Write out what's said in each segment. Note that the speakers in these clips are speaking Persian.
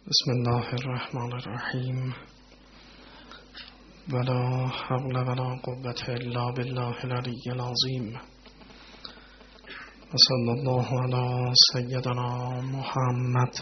بسم الله الرحمن الرحیم ولا حول ولا قوة الا بالله العلی العظیم و صلی الله علی سیدنا محمد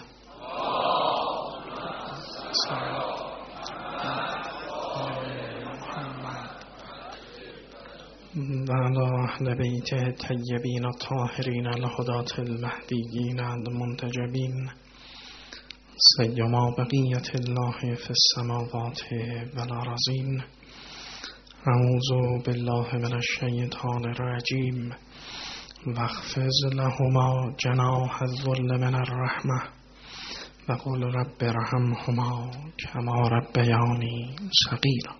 و علی اهل بیت طیبین الطاهرین الهداة المهدیین المنتجبین سیما بقیت الله فی السماوات والارضین. اعوذ بالله من الشیطان الرجیم واخفض لهما جناح الذل من الرحمة وقل رب ارحمهما کما ربیانی صغیرا.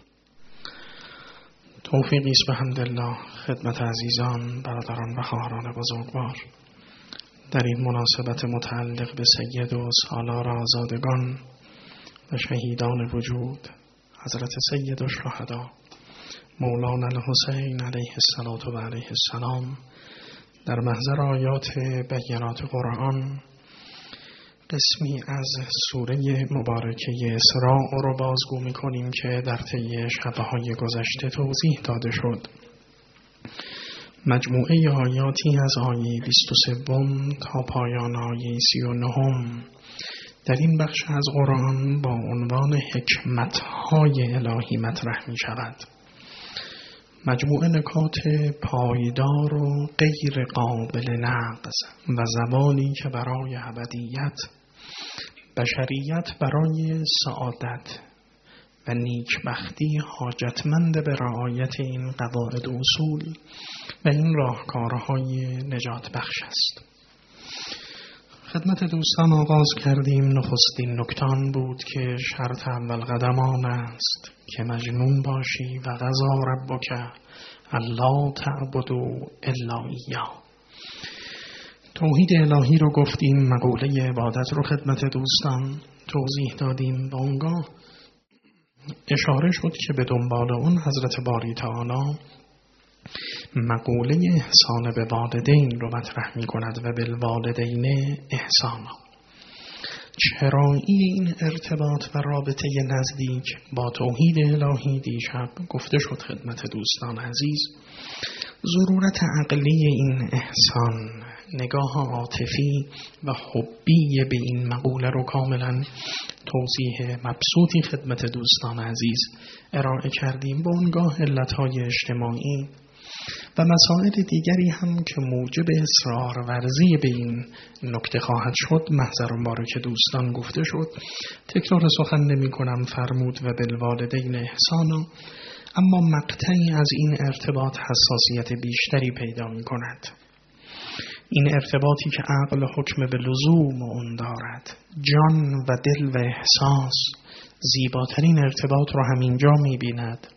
توفیقی است بحمدالله خدمت عزیزان، برادران و خواهران بزرگوار. در این مناسبت متعلق به سید و سالار آزادگان و شهیدان وجود حضرت سید الشهدا مولانا الحسین علیه الصلاة و علیه السلام، در محضر آیات بینات قرآن قسمی از سوره مبارکه اسراء رو بازگو می‌کنیم که در طی شب‌های گذشته توضیح داده شد. مجموعه آیاتی از آیه 23 تا پایان آیه 39 در این بخش از قرآن با عنوان حکمت‌های الهی مطرح می شود. مجموعه نکات پایدار و غیر قابل نقض و زبانی که برای ابدیت، بشریت برای سعادت و نیکبختی حاجتمند به رعایت این قواعد و اصول و این راهکارهای نجات بخش است. خدمت دوستان آغاز کردیم. نخستین نکتان بود که شرط اول قدم آن است که مجنون باشی و قضا ربک الا تعبدوا الا ایاه. توحید الهی رو گفتیم، مقوله عبادت رو خدمت دوستان توضیح دادیم. با اونگاه اشاره شد که به دنبال اون حضرت باری تعالی مقوله احسان به والدین رو مطرح می کند و بالوالدین احسانا. چرایی این ارتباط و رابطه نزدیک با توحید الهی دیشب گفته شد خدمت دوستان عزیز. ضرورت عقلی این احسان، نگاه عاطفی و حبی به این مقوله رو کاملا توضیح مبسوطی خدمت دوستان عزیز ارائه کردیم. به اونگاه علتهای اجتماعی و مسائل دیگری هم که موجب اصرار ورزی به این نکته خواهد شد محضر مبارک دوستان گفته شد. تکرار سخن نمی کنم، فرمود و بالوالدین احسانا. اما مقطعی از این ارتباط حساسیت بیشتری پیدا می کند. این ارتباطی که عقل حکم به لزوم اون دارد، جان و دل و احساس زیباترین ارتباط رو همینجا می بیند.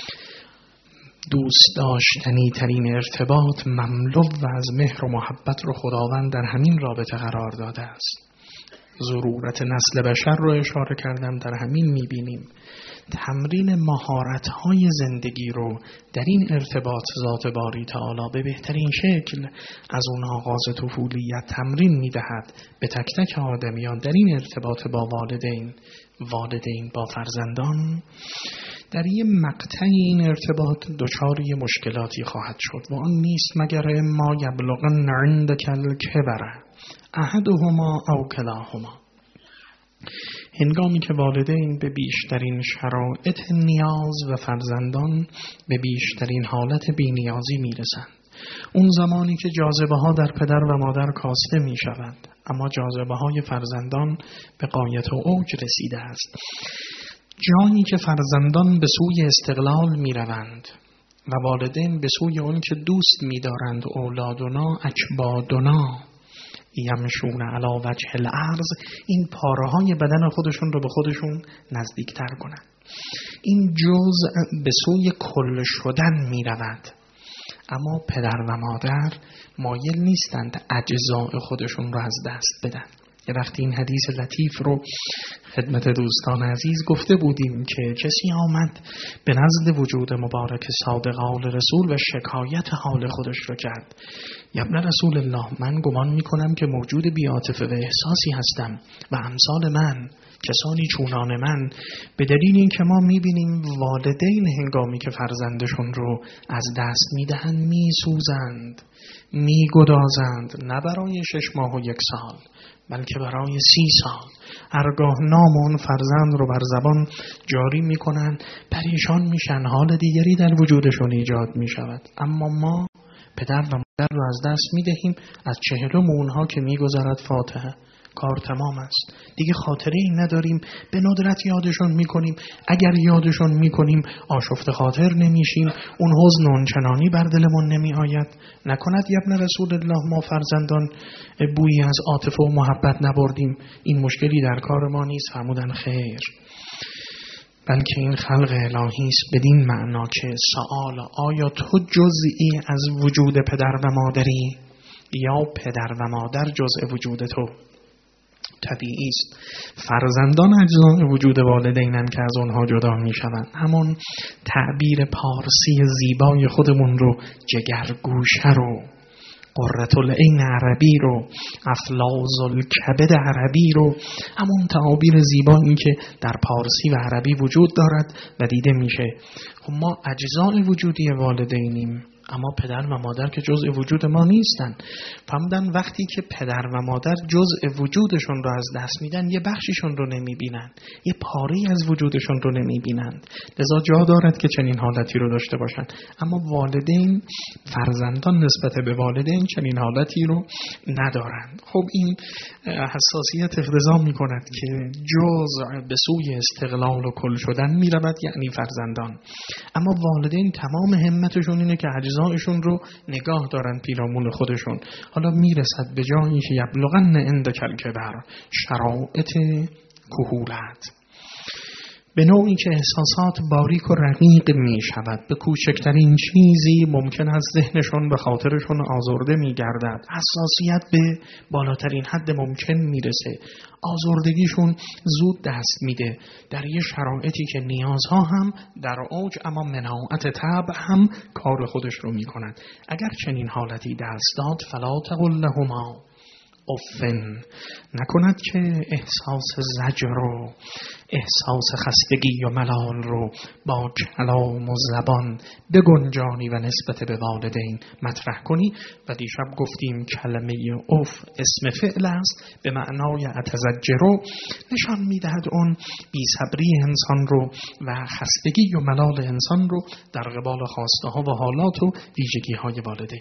دوست داشتنی ترین ارتباط مملو و از مهر و محبت رو خداوند در همین رابطه قرار داده است. ضرورت نسل بشر رو اشاره کردم، در همین میبینیم. تمرین مهارت‌های زندگی رو در این ارتباط ذات باری تعالی به بهترین شکل از اون آغاز طفولیت تمرین میدهد به تک تک آدمیان در این ارتباط با والدین با فرزندان. در یه مقطع این ارتباط دچار مشکلاتی خواهد شد و آن نیست مگر ما یبلغن عندک الکبر احدهما او کلاهما. هنگامی که والدین به بیشترین شرایط نیاز و فرزندان به بیشترین حالت بی‌نیازی میرسند، اون زمانی که جاذبه ها در پدر و مادر کاسته می شود، اما جاذبه های فرزندان به غایت و اوج رسیده است. جایی که فرزندان به سوی استقلال می روند و والدین به سوی اون که دوست می دارند، اولادنا اکبادنا یمشون علی وجه الارض، این پاره های بدن خودشون رو به خودشون نزدیکتر کنند. این جزء به سوی کل شدن می رود. اما پدر و مادر مایل نیستند اجزاء خودشون رو از دست بدن. یه وقتی این حدیث لطیف رو خدمت دوستان عزیز گفته بودیم که کسی آمد به نزد وجود مبارک صادق آل رسول و شکایت حال خودش رو کرد. یا ابن رسول الله، من گمان میکنم که موجود بی‌عاطفه و احساسی هستم و امثال من کسانی چونان من به دلیل اینکه ما میبینیم والدین هنگامی که فرزندشون رو از دست میدهند میسوزند، میگدازند، نه برای 6 ماه و 1 سال بلکه برای 30 سال. هرگاه نام اون فرزند رو بر زبان جاری میکنن پریشان میشن، حال دیگری در وجودشون ایجاد میشود. اما ما پدر و مادر رو از دست میدهیم، از 40 اونها که میگذرد فاتحه، کار تمام است. دیگه خاطره این نداریم، به ندرت یادشون میکنیم. اگر یادشون میکنیم آشفت خاطر نمیشیم، اون حزن اونچنانی بر دلمون نمی آید. نکند ابن رسول الله ما فرزندان بویی از عاطفه و محبت نبردیم، این مشکلی در کار ما نیست. فرمودن خیر، بلکه این خلق الهی است بدین معنا که سوال آیا تو جزئی از وجود پدر و مادری یا پدر و مادر جزء وجود تو؟ طبیعی است فرزندان اجزای وجود والدینن که از اونها جدا می شوند. همون تعبیر پارسی زیبای خودمون رو، جگرگوشه رو، قرة العین عربی رو، افلاز الکبد عربی رو، همون تعابیر زیبایی که در پارسی و عربی وجود دارد و دیده میشه. خب ما اجزای وجودی والدینیم، اما پدر و مادر که جزء وجود ما نیستن. فهمدن وقتی که پدر و مادر جزء وجودشون رو از دست میدن، یه بخشیشون رو نمیبینن، یه پاره‌ای از وجودشون رو نمیبینند. لذا جا دارد که چنین حالتی رو داشته باشن. اما والدین، فرزندان نسبت به والدین چنین حالتی رو ندارند. خب این حساسیت اقتضا میکند که جزء به سوی استقلال و کل شدن میرود، یعنی فرزندان. اما والدین تمام همتشون اینه که اجزایشون رو نگاه دارن پیرامون خودشون. حالا میرسد به جایی که یبلغن عندک الکبر، شرایط کهولت، به نوعی که احساسات باریک و رقیق می شود. به کوچکترین چیزی ممکن است ذهنشون به خاطرشون آزرده می گردد. حساسیت به بالاترین حد ممکن می رسه. آزردگیشون زود دست میده در یه شرایطی که نیازها هم در اوج، اما مناعت طبع هم کار خودش رو می کند. اگر چنین حالتی دست داد فلا تقل لهما افن، نکند که احساس زجر رو، احساس خستگی و ملال رو با کلام و زبان بگنجانی و نسبت به والدین مطرح کنی. و دیشب گفتیم کلمه اف اسم فعل است، به معنای اتزجر، نشان میدهد اون بی‌صبری انسان رو و خستگی و ملال انسان رو در قبال خواسته ها و حالات و ویژگی های والدین.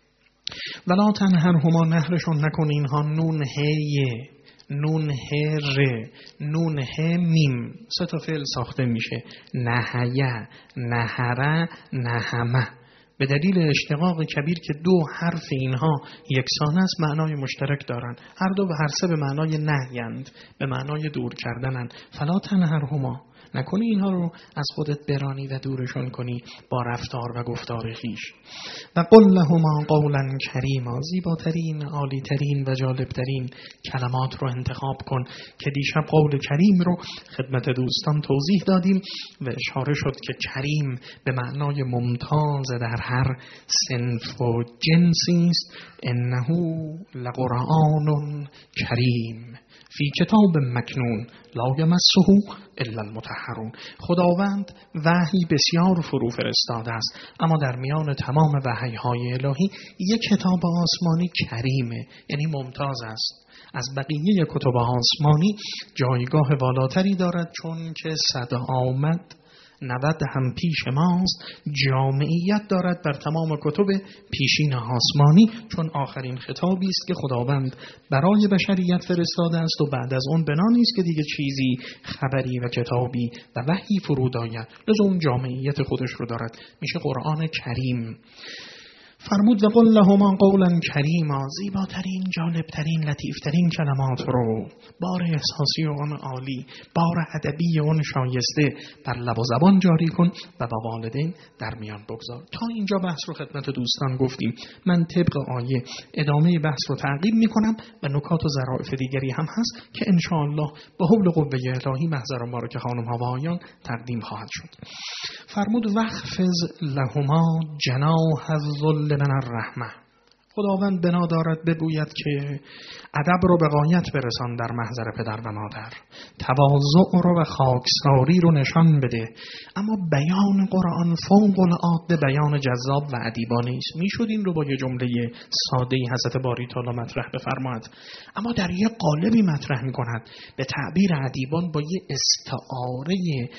ولا تنهرهما، نهرشون نکن اینها. نون هی، نون هر، نون ه میم، 3 تا فعل ساخته میشه. نهیه، نهره، نهمه. به دلیل اشتقاق کبیر که 2 حرف اینها یکسان است، معنای مشترک دارن. هر دو به هر 3 به معنای نهیند، به معنای دور کردنند. فلا تنهرهما، نکنی اینها رو از خودت برانی و دورشون کنی با رفتار و گفتار خویش. و قل لهما قولا کریما، زیباترین، عالیترین و جالبترین کلمات رو انتخاب کن که دیشب قول کریم رو خدمت دوستان توضیح دادیم و اشاره شد که کریم به معنای ممتاز در هر صنف و جنسی است. انه لقرآن کریم فی کتاب مکنون لا یمسه الا المطهرون. خداوند وحی بسیار فرو فرستاده است، اما در میان تمام وحی‌های الهی یک کتاب آسمانی کریمه، یعنی ممتاز است. از بقیه کتب آسمانی جایگاه بالاتری دارد، چون که 100 آمد 90 هم پیش ماست. جامعیت دارد بر تمام کتب پیشین آسمانی، چون آخرین خطابی است که خداوند برای بشریت فرستاده است و بعد از اون بنا نیست که دیگه چیزی خبری و کتابی و وحی فرود آید. لذا اون جامعیت خودش رو دارد، میشه قرآن کریم. فرمود و قل لهما قولا کریما، زیباترین، جالبترین، لطیفترین کلمات رو، بار احساسی اون عالی، بار ادبی اون شایسته بر لب و زبان جاری کن و با والدین در میان بگذار. تا اینجا بحث رو خدمت دوستان گفتیم. من طبق آیه ادامه بحث رو تعقیب میکنم و نکات و ظرافت دیگری هم هست که انشاءالله به حول قوه الهی محضر ما رو که خانم ها و آقایان تقدیم خواهد شد. فرمود وخفض لهما جناح الذل من الرحمه. خداوند بنا دارد بگوید که ادب رو به غایت برسان در محضر پدر و مادر، تواضع رو و خاکساری رو نشان بده. اما بیان قرآن فوق العاده بیان جذاب و ادیبانه است. میشد این رو با یه جمله ساده حضرت باری تعالی مطرح بفرماید، اما در یه قالبی مطرح میکند، به تعبیر ادیبان با یه استعاره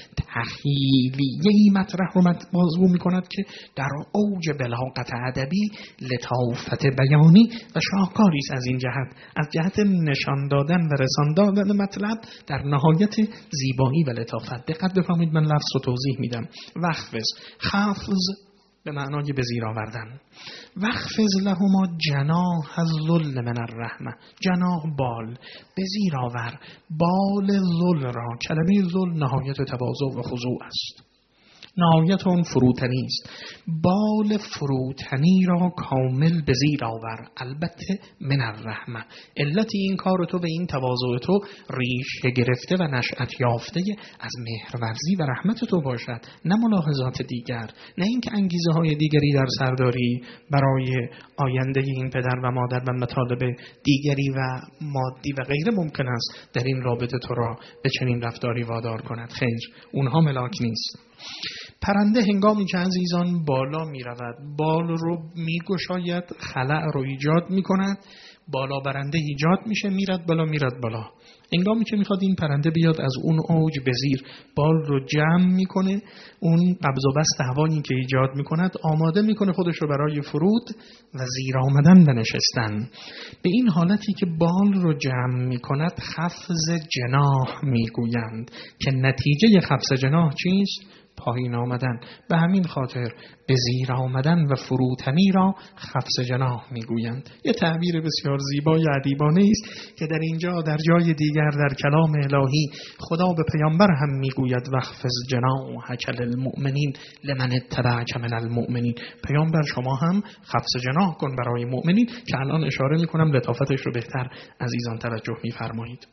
تخیلیه‌ای مطرح رو موضوع میکند که در اوج بلاغت ادبی لطافت بیانی و شاهکاری است. از این جهت، از جهت نشان دادن و رسان دادن مطلب در نهایت زیبایی و لطافت. دقت بفرمایید، من لفظ رو توضیح میدم. وخفض، خفض به معنای به زیر آوردن. وخفض لهما جناح الذل من الرحمه، جناح بال، به زیر آور بال ذل را. کلمه ذل نهایت تواضع و خضوع است، نهایت اون فروتنی است. بال فروتنی را کامل به زیر آور، البته من الرحمه. علت این کار تو و این تواضع تو ریشه گرفته و نشأت یافته از مهرورزی و رحمت تو باشد، نه ملاحظات دیگر، نه اینکه انگیزه های دیگری در سر داری برای آینده این پدر و مادر و مطالب دیگری و مادی و غیره ممکن است در این رابطه تو را به چنین رفتاری وادار کند. خیر، اونها ملاک نیست. پرنده هنگامی که عزیزان بالا می رود، بال رو می گشاید، خلأ رو ایجاد می کند، بالا برنده ایجاد میشه، میرد بالا میرد بالا. هنگامی که میخواد این پرنده بیاد از اون اوج به زیر، بال رو جمع میکنه، اون قبض و بست هوایی که ایجاد میکند آماده میکنه خودش رو برای فرود و زیر آمدن و نشستن. به این حالتی که بال رو جمع میکند خفض جناح میگویند که نتیجه خفض جناح چیست؟ پایین آمدن. به همین خاطر به زیر آمدن و فروتنی را خفض جناح میگویند. یه تعبیر بسیار زیبای ادیبانه است که در اینجا در جای دیگر در کلام الهی خدا به پیامبر هم میگوید وخفض جناحک للمؤمنین لمن اتبعک من المؤمنین. پیامبر شما هم خفض جناح کن برای مؤمنین، که الان اشاره میکنم لطافتش رو بهتر عزیزان توجه میفرمایید.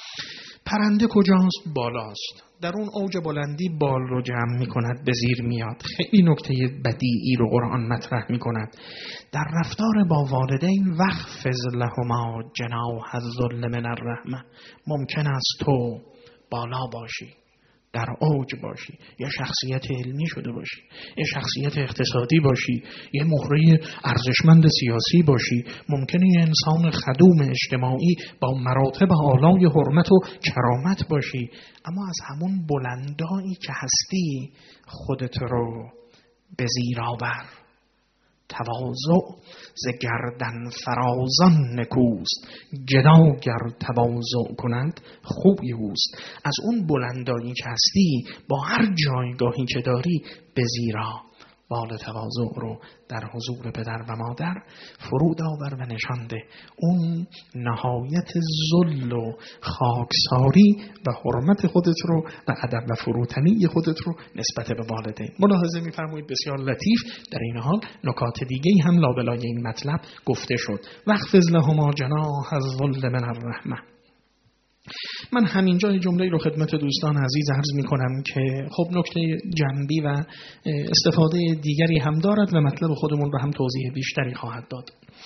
پرنده کجاست؟ بالاست. در اون اوج بلندی بال رو جمع می کند، به زیر میاد. خیلی نکته بدیعی رو قرآن مطرح می کند. در رفتار با والدین وخفض لهما جناح الذل من الرحمه. ممکن است تو بالا باشی، در اوج باشی، یا شخصیت علمی شده باشی، یا شخصیت اقتصادی باشی، یا مهره ارزشمند سیاسی باشی، ممکنه یه انسان خدوم اجتماعی با مراتب اعلای حرمت و کرامت باشی، اما از همون بلندایی که هستی خودت رو به زیر آور. تواضع ز گردن فرازان نکوست، گدا گر تواضع کند خوبی اوست. از اون بلندایی که هستی با هر جایگاهی که داری به زیرا بال تواضع رو در حضور پدر و مادر فرود آور و نشانده. اون نهایت ذل و خاکساری و حرمت خودت رو و ادب و فروتنی خودت رو نسبت به والدین. ملاحظه می‌فرمایید بسیار لطیف در این حال نکات دیگه‌ای هم لابلای این مطلب گفته شد. وخفض لهما جناح الذل من الرحمه. من همینجا جمله رو خدمت دوستان عزیز عرض می کنم که خب نکته جنبی و استفاده دیگری هم دارد و مطلب خودمون رو هم توضیح بیشتری خواهد داد.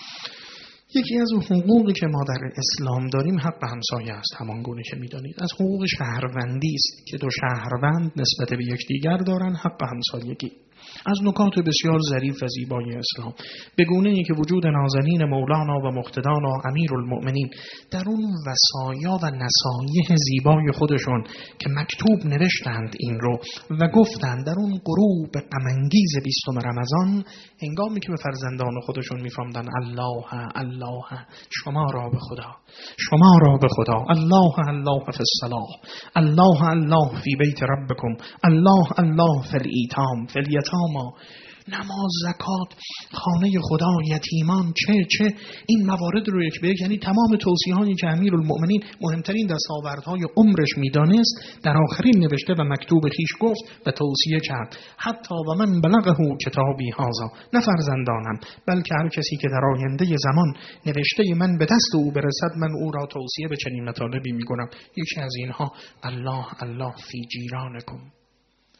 یکی از حقوقی که ما در اسلام داریم حق همسایه است. همان گونه که می‌دانید از حقوق شهروندی است که دو شهروند نسبت به یکدیگر دارن حق همسایگی. از نکات بسیار ظریف و زیبای اسلام به گونه‌ای که وجود نازنین مولانا و مقتدانا امیرالمؤمنین در اون وصایا و نصایح زیبای خودشون که مکتوب نوشتند این رو و گفتند در اون غروب غم‌انگیز 20 رمضان هنگامی که به فرزندان خودشون می‌فرمودند الله الله شما را به خدا، شما را به خدا، الله الله فی الصلاح، الله الله فی بیت ربکم، الله الله فی الایتام فی اما نماز، زکات، خانه خدا، یتیمان، چه این موارد رو یک به یک، یعنی تمام توصیه‌هایی که امیرالمؤمنین مهمترین دستاوردهای عمرش میدانست در آخرین نوشته و مکتوب خیش گفت و توصیه کرد. حتی و من بلغه کتابی هذا، نه فرزندانم بلکه هر کسی که در آینده زمان نوشته من به دست او برسد من او را توصیه به چنین مطالبی میکنم. یکی از اینها الله الله فی جیرانکم،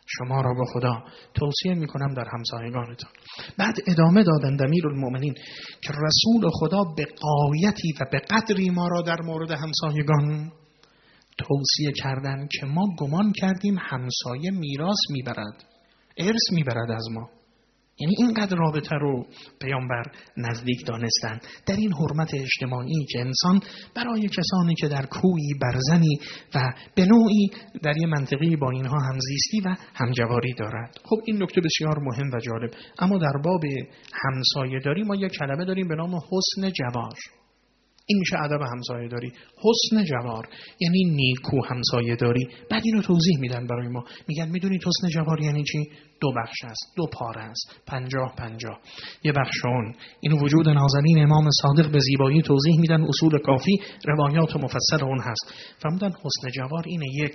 شما را به خدا توصیه میکنم در همسایگانتان. بعد ادامه دادند امیرالمؤمنین که رسول خدا به غایتی و به قدری ما را در مورد همسایگان توصیه کردند که ما گمان کردیم همسایه میراث میبرد، ارث میبرد از ما. یعنی اینقدر رابطه رو پیامبر نزدیک دانستن در این حرمت اجتماعی که انسان برای کسانی که در کویی برزنی و به نوعی در یه منطقی با اینها همزیستی و همجواری دارد. خب این نکته بسیار مهم و جالب. اما در باب همسایه داری ما یک کلمه داریم به نام حسن جوار. این میشه ادب همسایه داری. حسن جوار یعنی نیکو همسایه داری. بعد اینو توضیح میدن برای ما، میگن میدونید حسن جوار یعنی چی؟ دو بخش است، دو پاره است، 50-50. یه بخش اون اینو وجود نازنین امام صادق به زیبایی توضیح میدن، اصول کافی روایات مفصل اون هست. فرمودن حسن جوار اینه: یک،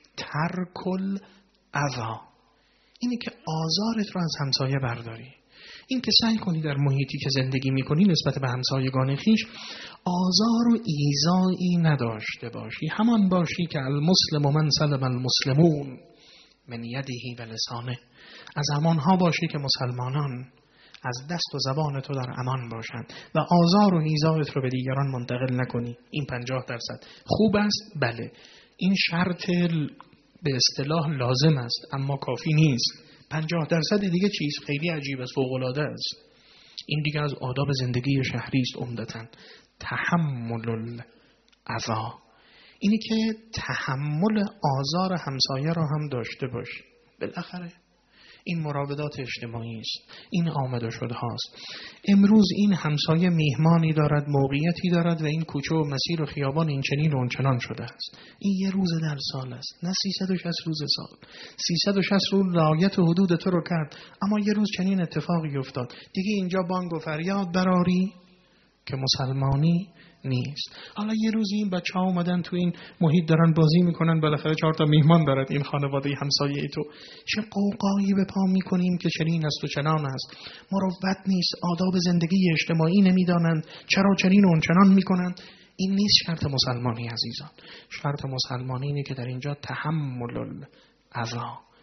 ترکل اذا، اینه که آزارت رو از همسایه برداری. این که سعی کنی در محیطی که زندگی میکنی نسبت به همسایگان خویش آزار و ایذایی نداشته باشی. همان باشی که المسلم من سلم المسلمون من یده و لسانه. از همانها باشی که مسلمانان از دست و زبان تو در امان باشند و آزار و ایذایت رو به دیگران منتقل نکنی. این 50% خوب است، بله. این شرط به اصطلاح لازم است اما کافی نیست. 50% دیگه چیز خیلی عجیب است، فوق‌العاده است. این دیگه از آداب زندگی شهری است عمدتاً. تحمل الاذی، اینی که تحمل آزار همسایه را هم داشته باشی. بالاخره این مراودات اجتماعی است، این آمد و شده هاست. امروز این همسایه میهمانی دارد، موقعیتی دارد و این کوچه و مسیر و خیابان این چنین و اون چنان شده است. این یه روز در سال است، نه 360 روز سال. 360 روز رعایت حدود تو رو کرد، اما یه روز چنین اتفاقی افتاد. دیگه اینجا بانگ و فریاد براری که مسلمانی نیست. حالا یه روزی این بچه‌ها اومدن تو این محیط دارن بازی میکنن، بالاخره 4 تا میهمان دارد این خانواده همسایه تو. چه قوقایی به پا میکنیم که چنین است و چنان است. مروت نیست، آداب زندگی اجتماعی نمیدانند، چرا چنین و اون چنان میکنند. این نیست شرط مسلمانی عزیزان. شرط مسلمانی اینه که در اینجا تحمل الاذی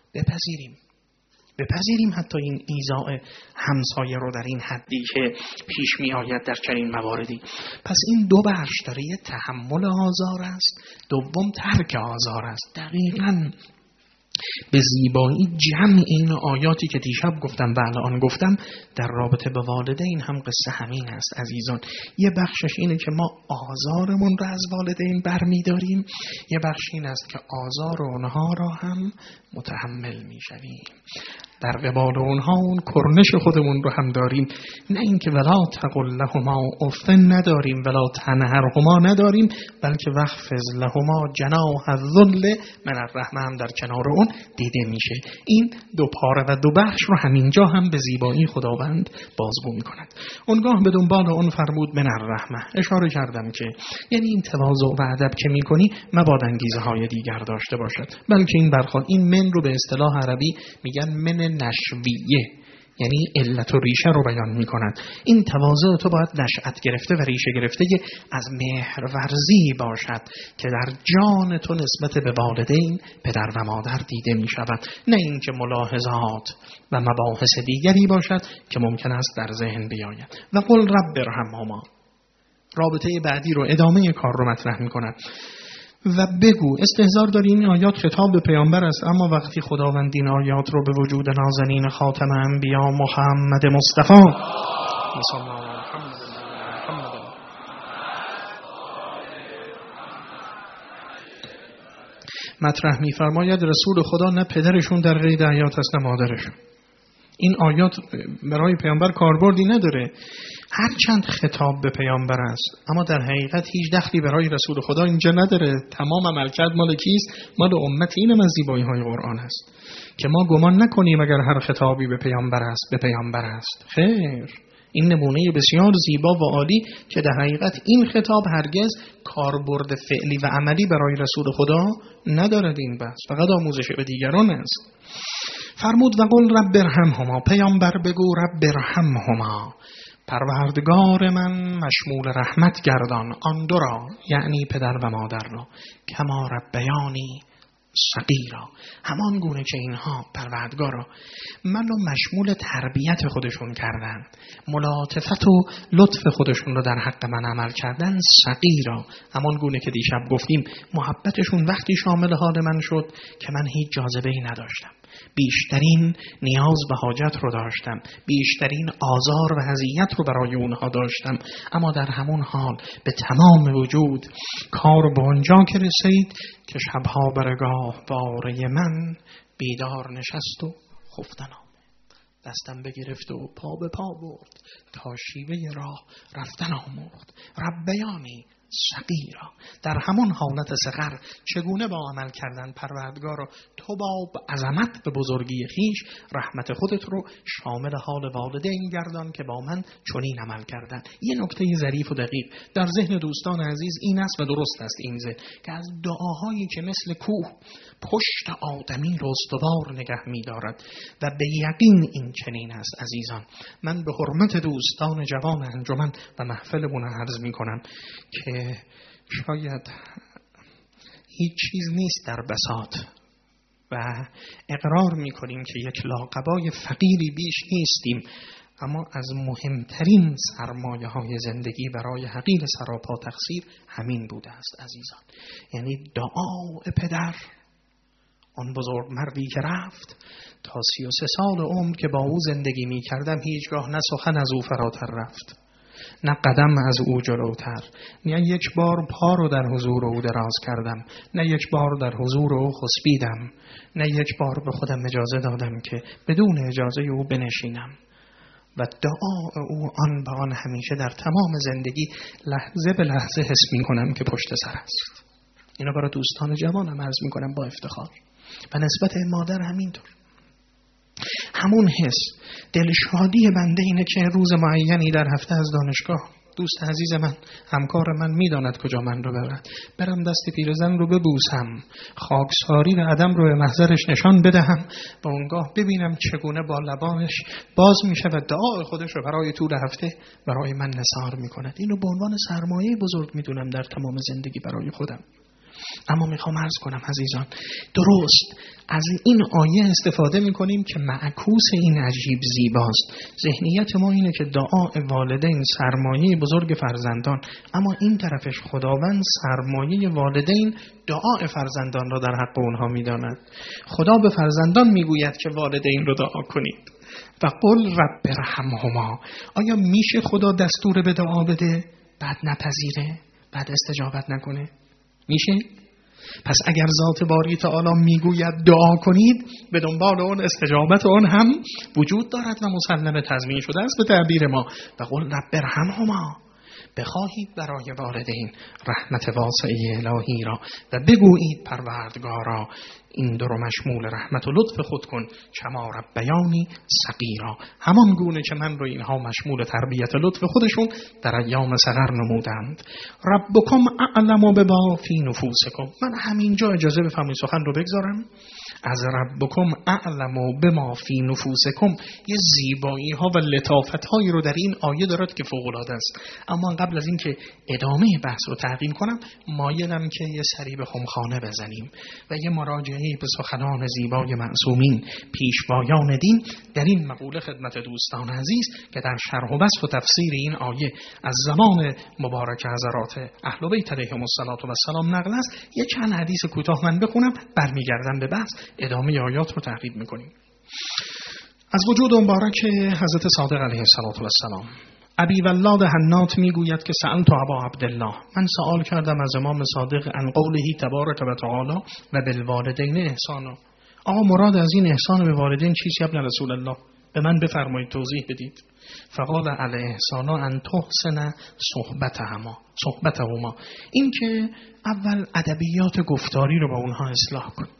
بپذیریم حتی این ایذاء همسایه رو در این حدی که پیش می آید در چنین مواردی. پس این دو بخش داره، یه تحمل آزار است، دوم ترک آزار است. دقیقاً به زیبایی جمع این آیاتی که دیشب گفتم و الان گفتم در رابطه به والدین هم قصه همین است عزیزان. یه بخشش اینه که ما آزارمون رو از والدین برمیداریم، یه بخش این است که آزار اونها را هم متحمل میشویم. در قبال اونها اون کرنش خودمون رو هم داریم، نه اینکه ولا تقل لهما اف نداریم، ولا تنهرهما نداریم، بلکه واخفض لهما جناح الذل من الرحمه هم در کنار اون دیده میشه. این دو پاره و دو بخش رو همینجا هم به زیبایی خداوند بازگو میکند. اونگاه به دنبال اون فرمود من الرحمه. اشاره کردم که یعنی این تواضع و ادب که میکنی مبادا انگیزه های دیگر داشته باشد، بلکه این برخورد، این من رو به اصطلاح عربی میگن من نشویه، یعنی علت و ریشه رو بیان میکنند. این تواضع تو باید نشأت گرفته و ریشه گرفته از مهرورزی باشد که در جان تو نسبت به والدین، پدر و مادر دیده میشود، نه اینکه ملاحظات و مباحث دیگری باشد که ممکن است در ذهن بیاید. و قل رب ارحمهما، رابطه بعدی رو، ادامه کار رو مطرح میکنند. و بگو، استحضار داری این آیات خطاب به پیامبر است، اما وقتی خداوند این آیات رو به وجود نازنین خاتم انبیا محمد مصطفی مطرح می‌فرماید، رسول خدا نه پدرشون در قید حیات است نه مادرشون. این آیات برای پیامبر کاربردی نداره، هرچند خطاب به پیامبر است، اما در حقیقت هیچ دخلی برای رسول خدا اینجا نداره. تمام عملکرد مال کیست؟ مال امت. اینم از زیبایی‌های قرآن است که ما گمان نکنیم اگر هر خطابی به پیامبر است. خیر، این نمونه بسیار زیبا و عالی که در حقیقت این خطاب هرگز کاربرد فعلی و عملی برای رسول خدا ندارد. این بحث فقط آموزش به دیگران است. فرمود و قل رب ارحمهما، پیامبر بگو رب ارحمهما، پروردگار من مشمول رحمت گردان آن دو را، یعنی پدر و مادر را، کما ربیانی صغیرا، همان گونه که اینها پروردگارا منو مشمول تربیت خودشون کردن، ملاطفت و لطف خودشون رو در حق من عمل کردن. صغیرا، همان گونه که دیشب گفتیم محبتشون وقتی شامل حال من شد که من هیچ جاذبه‌ای نداشتم، بیشترین نیاز به حاجت رو داشتم، بیشترین آزار و اذیت رو برای اونها داشتم، اما در همون حال به تمام وجود کار به اونجا که رسید که شبها برگاه واره من بیدار نشست و خفتن آمد، دستم بگرفت و پا به پا برد تا شیوه راه رفتن آموخت. ربیانی صغیرا، در همون حالت صغر چگونه با عمل کردن پروردگارا تو با عظمت به بزرگی خیش رحمت خودت رو شامل حال والدین گردان که با من چنین عمل کردن. یه نکته ظریف و دقیق در ذهن دوستان عزیز این است و درست است این ذهن که از دعاهایی که مثل کوه پشت آدمی رو استوار نگه می دارد و به یقین این چنین است عزیزان. من به حرمت دوستان جوان انجمن و محفلمون عرض می کنم که شاید هیچ چیز نیست در بساط و اقرار می کنیم که یک لاقبای فقیری بیش نیستیم، اما از مهمترین سرمایه های زندگی برای حقیر سراپا تقصیر همین بوده است عزیزان. یعنی دعای پدر، آن بزرگ مردی که رفت تا 33 سال عمر که با او زندگی می کردم هیچگاه نه سخن از او فراتر رفت، نه قدم از او جلوتر، نه یک بار پا رو در حضور او دراز کردم، نه یک بار در حضور او خسبیدم، نه یک بار به خودم اجازه دادم که بدون اجازه او بنشینم. و دعا او آن به آن همیشه در تمام زندگی لحظه به لحظه حس می کنم که پشت سر است. اینو برای دوستان جوانم عرض می کنم با افتخار و نسبت مادر همینطور. همون حس دلشادی بنده اینه که روز معینی در هفته از دانشگاه دوست عزیز من، همکار من میداند کجا من رو ببرد، برم دست پیرزن رو ببوسم، خاکساری و عدم رو به محضرش نشان بدهم و اونگاه ببینم چگونه با لبانش باز میشه و دعای خودش رو برای طول هفته برای من نثار میکند. اینو به عنوان سرمایه بزرگ میدونم در تمام زندگی برای خودم. اما میخوام عرض کنم عزیزان، درست از این آیه استفاده میکنیم که معکوس این عجیب زیباست. ذهنیت ما اینه که دعای والدین سرمایه بزرگ فرزندان، اما این طرفش خداوند سرمایه والدین دعای فرزندان را در حق اونها میداند. خدا به فرزندان میگوید که والدین رو دعا کنید و قل رب ارحمهما. آیا میشه خدا دستور به دعا بده بعد نپذیره، بعد استجابت نکنه؟ میشه؟ پس اگر ذات باری تعالی میگوید دعا کنید، به دنبال اون استجابت اون هم وجود دارد و مسلم تضمین شده است به تعبیر ما. و قل رب ارحمهما، بخواهید برای والدین رحمت واسعه الهی را و بگویید پروردگارا این دو رو مشمول رحمت و لطف خود کن کما ربیانی صغیرا، همان گونه که من رو اینها مشمول تربیت لطف خودشون در ایام صغر نمودند. ربکم اعلم بما فی نفوسکم. من همینجا اجازه بفرمایید سخن رو بگذارم. از ربکم اعلم بما فی نفوسکم یه زیبایی ها و لطافت هایی رو در این آیه دارد که فوق العاده است. اما قبل از این که ادامه بحث رو تعقیب کنم، مایلم که یه سری به خمخانه بزنیم و یه مراجعه به سخنان زیبای معصومین پیشوایان دین در این مقوله خدمت دوستان عزیز که در شرح و بسط و تفسیر این آیه از زمان مبارک حضرات اهل بیت علیهم السلام نقل است. یه چند حدیث کوتاه من بخونم، برمیگردم به بحث، ادامه آیات رو تعقیب میکنیم. از وجود مبارک حضرت صادق علیه السلام، ابی ولاد حنات میگوید که سألت ابا عبدالله، من سوال کردم از امام صادق عن قوله تبارک و تعالی و بالوالدین احسانا. آقا مراد از این احسان به والدین چیست ابن رسول الله؟ به من بفرمایید، توضیح بدید. فقال الاحسان ان تحسن صحبتهما، این که اول ادبیات گفتاری رو با اونها اصلاح کن،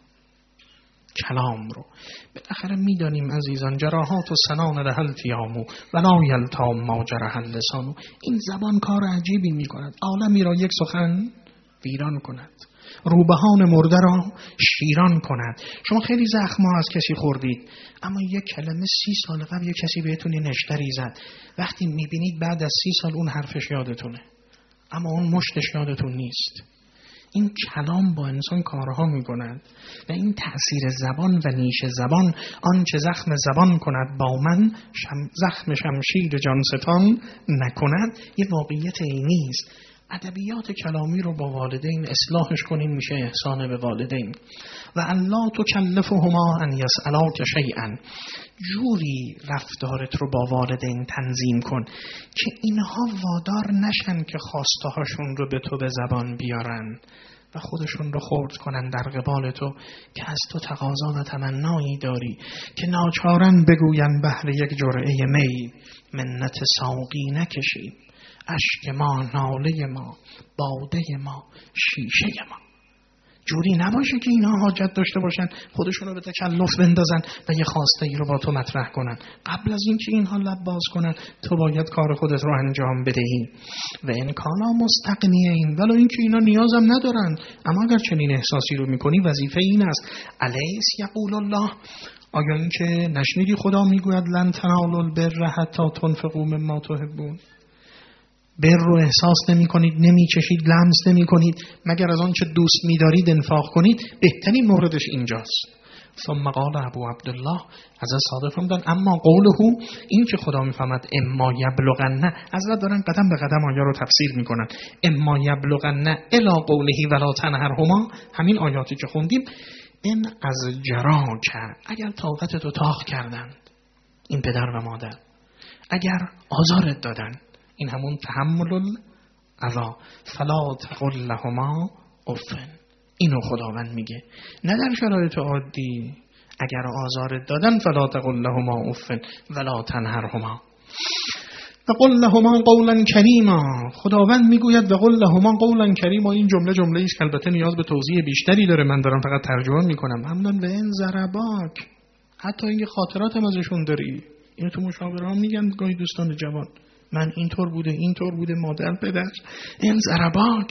کلام رو. بالاخره میدانیم عزیزان جراحات و سنان لهل تیامو ولا یلتام ما جرح اللسانو. این زبان کار عجیبی میکند، عالمی را یک سخن ویران کند، روبهان مرده را شیران کند. شما خیلی زخم‌ها از کسی خوردید، اما یک کلمه 30 سال قبل یک کسی بهتون نشتری زد، وقتی میبینید بعد از 30 سال اون حرفش یادتونه اما اون مشتش یادتون نیست. این کلام با انسان کارها میکند و این تأثیر زبان و نیش زبان، آنچه زخم زبان کند با من زخم شمشیر جانستان نکند، یه واقعیت عینی است. ادبیات کلامی رو با والدین اصلاحش کنیم میشه احسان به والدین. و الله تکلفهما ان یسألاک شیئا، جوری رفتارت رو با والدین تنظیم کن که اینها وادار نشن که خواسته هاشون رو به تو به زبان بیارن و خودشون رو خرد کنن در قبال تو که از تو تقاضا و تمنایی داری که ناچارن بگوین بهر یک جرعه می منت ساقی نکشیم، اشک ما، ناله ما، باده ما، شیشه ما. جوری نباشه که اینها حاجت داشته باشن خودشون رو به تکلف بندازن و یه خواسته ای رو با تو مطرح کنن. قبل از اینکه اینها لب باز کنن تو باید کار خودت رو انجام بدهی. و این کانا مستغنیه این، ولی اینکه اینا نیازم ندارن، اما اگر چنین احساسی رو میکنی وظیفه این است. الیس یقول الله، آیا اینکه نشنیدی خدا میگوید لن تنالوا البر حتی تنفقوا مما تحبون؟ بر رو احساس نمی کنید، نمی چشید، لمس نمی کنید مگر از آنچه دوست می دارید انفاق کنید. بهترین موردش اینجاست. ثم قال ابو عبدالله از صادق فرمودن اما قوله، این که خدا می فهمد اما یبلغن، حضرت دارن قدم به قدم آیه رو تفسیر می کنن. اما یبلغن الی قوله ولا تنهرهما، همین آیاتی که خوندیم، این از جراک، اگر طاقت تو تاق کردند این پدر و مادر، اگر آزارت دادن، این همون تحمل الاذی، فلا تقل لهما اف. اینو خداوند میگه، نه در شرایط عادی اگر آزارت دادن فلا تقل لهما اف ولا تنهرهما وقل لهما قولا کریما. خداوند میگوید وقل لهما قولا کریما. این جمله ایست که البته نیاز به توضیح بیشتری داره، من دارم فقط ترجمه میکنم. همدان و این ضرباک، حتی این خاطرات هم ازشون داری. اینو تو مشاوره ها میگن گاهی دوستان جوان، من اینطور بوده مادر پدر، این ضرباک.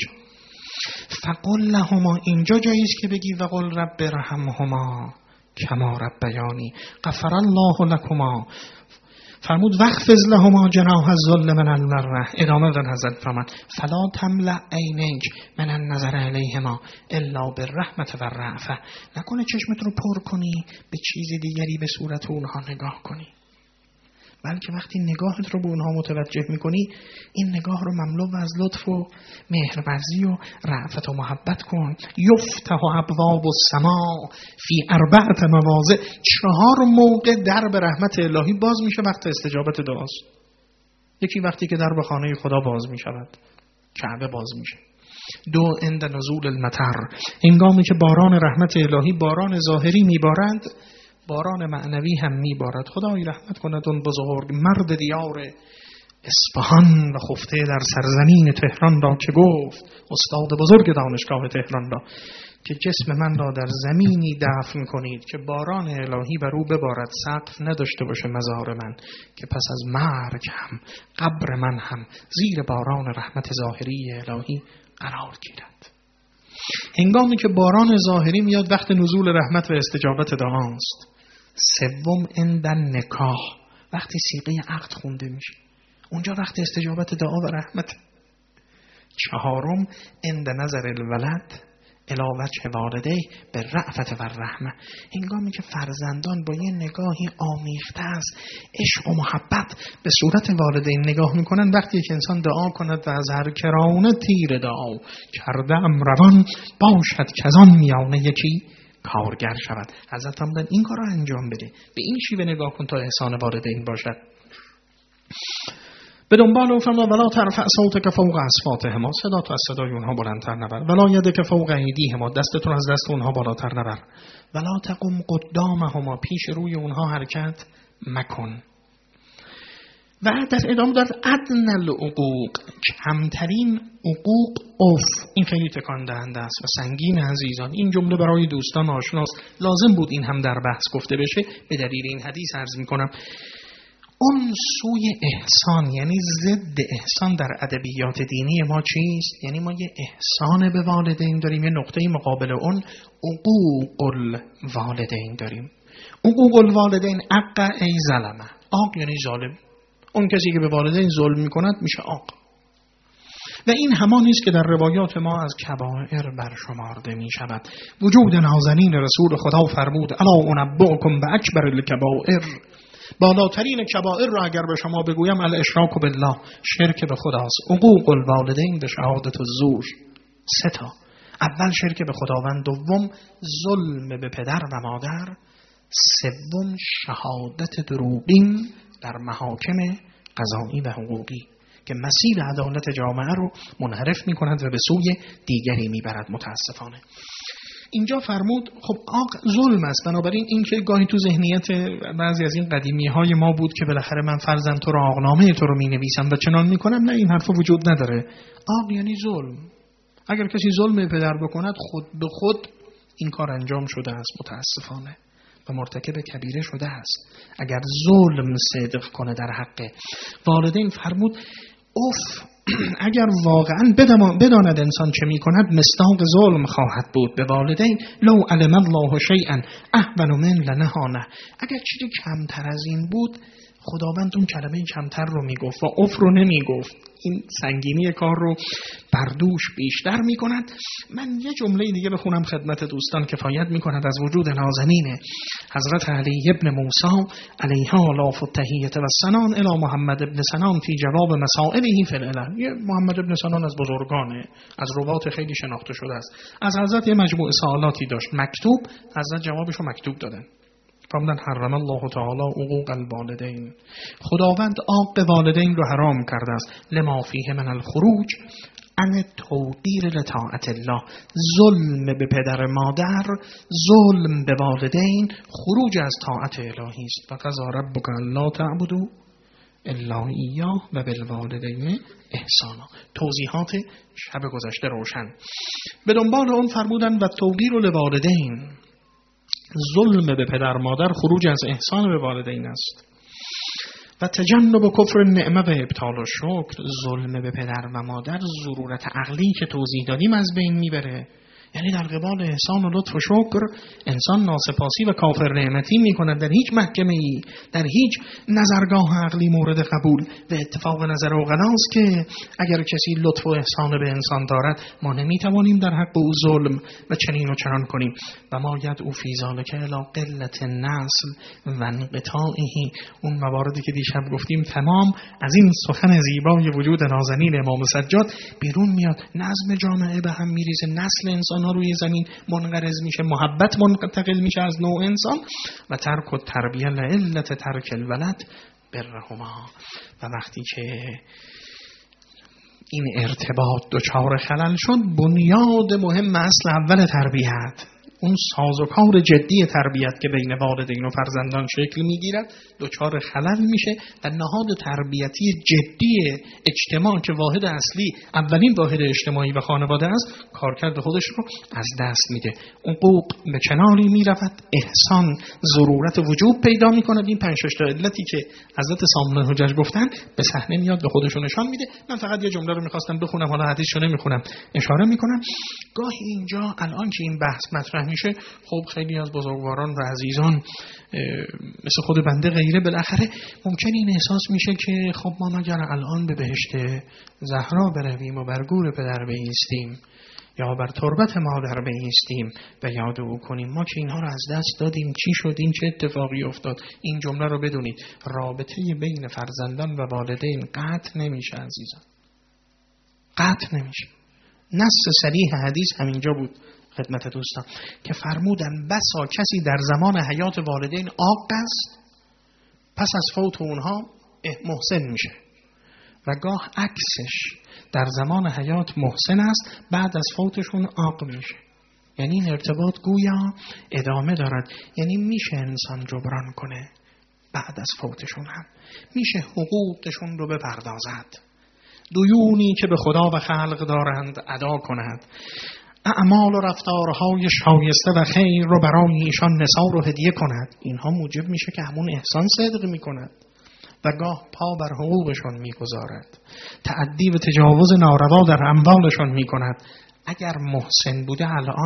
فقل لهما، اینجا جاییست که بگی وقل رب رحمهما کما ربیانی غفر الله لکما. فرمود وخفض لهما جناح الذل من المره. ادامه داد حضرت فرمود فلا تملأ عینیک من النظر الیهما الا بالرحمة والرأفة. نکنه چشمت رو پر کنی به چیز دیگری به صورت اونها نگاه کنی، بلکه وقتی نگاهت رو به اونها متوجه میکنی این نگاه رو مملو از لطف و مهرورزی و رأفت و محبت کن. یفتح ابواب السماء فی 4 مواضع، 4 موقع در به رحمت الهی باز میشه وقت استجابت دعاست. یکی وقتی که در به خانه خدا باز میشود، کعبه باز میشه. 2 عند نزول المطر، هنگامی که باران رحمت الهی، باران ظاهری میبارد، باران معنوی هم میبارد. خدای رحمت کند اون بزرگ مرد دیار اصفهان و خفته در سرزمین تهران را که گفت، استاد بزرگ دانشگاه تهران را، که جسم من را در زمینی دفن کنید که باران الهی بر او ببارد، سقف نداشته باشه مزار من، که پس از مرگ هم قبر من هم زیر باران رحمت ظاهری الهی قرار گیرد. هنگامی که باران ظاهری میاد وقت نزول رحمت و استجابت دعاست. 3 عند نکاح، وقتی صیغه عقد خونده میشه، اونجا وقت استجابت دعا و رحمت. 4 عند نظر الولد الی وجه والده به رأفت و رحمه، هنگامی که فرزندان با یه نگاهی آمیخته است عشق و محبت به صورت والدین نگاه میکنن، وقتی که انسان دعا کند و از هر کرانه تیر دعا کرده ام روان باشد که از آن میانه یکی کارگر شود. حضرت هم این کار را انجام بده، به این شیوه نگاه کن تا احسان والدین باشد. به دنبال او فرمود ولا ترفع صوتک فوق اصواتهما، صدا تو از صدای اونها بلندتر نبر. ولا یدک فوق ایدیهما، دستتون از دست اونها بالاتر نبر. ولا تقم قدامهما، پیش روی اونها حرکت مکن. و در ادامه داد ادنى العقوق، کمترین عقوق اف. این خیلی تکان دهنده است و سنگین عزیزان. این جمله برای دوستان آشناست، لازم بود این هم در بحث گفته بشه. به دلیل این حدیث عرض میکنم اون سوی احسان، یعنی ضد احسان در ادبیات دینی ما چیست؟ یعنی ما یه احسان به والدین داریم، یه نقطه مقابل اون عقوق الوالدین داریم. عقوق الوالدین عق ای ظلمه، عاق یعنی ظالم. اون کسی که به والدین ظلم میکند میشه عاق. و این همان است که در روایات ما از کبائر برشمارده می شود. وجود نازنین رسول خدا فرمود الا انبئکم باکبر الکبائر، بالاترین کبائر را اگر به شما بگویم الاشراک بالله، شرک به خداست، عقوق الوالدین به شهادت الزور. 3 تا. اول شرک به خداوند، دوم ظلم به پدر و مادر، سوم شهادت دروغین در محاکم قضایی و حقوقی که مسیر عدالت جامعه رو منحرف می کند و به سوی دیگری می برد. متاسفانه اینجا فرمود خب ظلم است. بنابراین این که گاهی تو ذهنیت بعضی از این قدیمی های ما بود که بالاخره من فرزم تو رو آقنامه تو رو می نویسم و چنان می کنم، نه، این حرف وجود نداره. آق یعنی ظلم. اگر کسی ظلم پدر بکند خود به خود این کار انجام شده است متاسفانه و مرتکب کبیره شده است. اگر ظلم صدق کنه در حق والدین، فرمود اگر واقعا بداند انسان چه می کند مصداق ظلم خواهد بود به والدین. لو علم الله شیئا اهون من لنهانه. اگر چیزی کمتر از این بود خداوند اون کلمه کمتر رو میگفت و رو نمیگفت. این سنگینی کار رو بردوش بیشتر میکند. من یه جمله دیگه بخونم خدمت دوستان کفایت میکند از وجود نازنین حضرت علی ابن موسی علیه آلاف التحیة و السنان الی محمد ابن سنان فی جواب مسائله فی العلل. یه محمد ابن سنان از بزرگانه، از روات خیلی شناخته شده است. از حضرت یه مجموعه سوالاتی داشت مکتوب، حضرت جوابشو مکتوب دادن. فرمودن حرم الله تعالی عقوق الوالدین، خداوند عاق والدین رو حرام کرده است. لما فیه من الخروج عن توقیر لطاعت الله، ظلم به پدر مادر، ظلم به والدین خروج از طاعت الهی است. و قضا ربک الا تعبدوا الا ایاه و بالوالدین احسانا. توضیحات شب گذشته روشن. به دنبال اون فرمودن و توقیر لوالدین، ظلم به پدر مادر خروج از احسان به والدین است. و تجنب کفر النعمه و ابطال الشکر، ظلم به پدر و مادر ضرورت عقلی که توضیح دادیم از بین میبره. یعنی در قبال احسان و لطف و شکر انسان ناسپاسی و کافر نعمتی میکند. در هیچ محکمه ای، در هیچ نظرگاه عقلی مورد قبول و اتفاق نظر اوغلاست که اگر کسی لطف و احسان به انسان دارد ما نمیتوانیم در حق او ظلم و چنین و چنان کنیم. و ما یدعو فی ذلک الی قلة النسل و انقطاعه. اون مواردی که دیشب گفتیم تمام از این سخن زیبای وجود نازنین امام سجاد بیرون میاد. نظم جامعه به هم میریزه، نسل انسان ها روی زمین منقرض میشه، محبت منتقل میشه از نوع انسان. و ترک و تربیه لعلت ترک الولد برهما. و وقتی که این ارتباط دچار خلل شد، بنیاد مهم اصل اول تربیت، اون سازوکار جدی تربیت که بین والدین و فرزندان شکل میگیرد دچار خلل میشه و نهاد تربیتی جدی اجتماع که واحد اصلی، اولین واحد اجتماعی و خانواده است، کارکرد خودش رو از دست میده. حقوق به کناری میرود، احسان ضرورت وجوب پیدا میکند. این 5-6 تا علتی که حضرت سامون حجج گفتن به صحنه میاد، به خودشون نشان میده. من فقط یه جمله رو میخواستم بخونم، حالا حدیثشو نمیخونم، اشاره میکنم. گاهی اینجا الان که این بحث مطرح میشه، خب خیلی از بزرگواران و عزیزان مثل خود بنده غیره بالاخره ممکن این احساس میشه که خب ما مگر الان به بهشت زهرا برویم و بر گور پدر بایستیم یا بر تربت مادر بایستیم و یاد او کنیم، ما که اینها رو از دست دادیم چی شد، این چه اتفاقی افتاد. این جمله رو بدونید، رابطه بین فرزندان و والدین قطع نمیشه عزیزان، قطع نمیشه. نص صریح حدیث همینجا بود خدمت دوستان که فرمودن بسا کسی در زمان حیات والدین عاق است، پس از فوت اونها محسن میشه و گاه عکسش، در زمان حیات محسن است، بعد از فوتشون عاق میشه. یعنی این ارتباط گویا ادامه دارد. یعنی میشه انسان جبران کنه، بعد از فوتشون هم میشه حقوقشون رو بپردازد، دیونی که به خدا و خلق دارند ادا کند، اعمال و رفتارهای شایسته و خیر رو برای ایشان نثار و هدیه کند. اینها موجب میشه که همون احسان صدق میکند و گاه پا بر حقوقشون میگذارد، تعدی و تجاوز ناروا در اموالشون میکند. اگر محسن بوده الان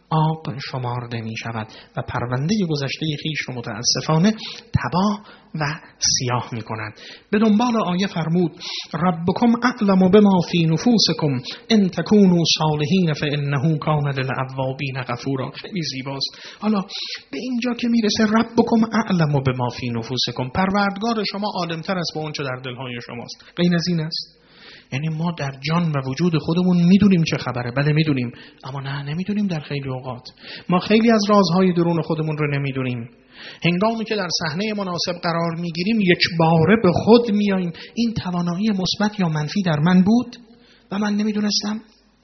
عاق شمارده می شود و پرونده گذشته خویش رو متاسفانه تباه و سیاه می کند. به دنبال آیه فرمود ربکم اعلم بما فی نفوسکم ان تکونوا صالحین فانه کان للأوابین غفورا. خیلی زیباست. حالا به اینجا که میرسه ربکم اعلم بما فی نفوسکم، پروردگار شما عالمتر است با اون چه در دلهای شماست. غیر از این است؟ یعنی ما در جان و وجود خودمون میدونیم چه خبره. بله میدونیم، اما نه نمیدونیم. در خیلی اوقات ما خیلی از رازهای درون خودمون رو نمیدونیم. هنگامی که در صحنه مناسب قرار میگیریم یک باره به خود میاییم این توانایی مثبت یا منفی در من بود و من نمیدونستم.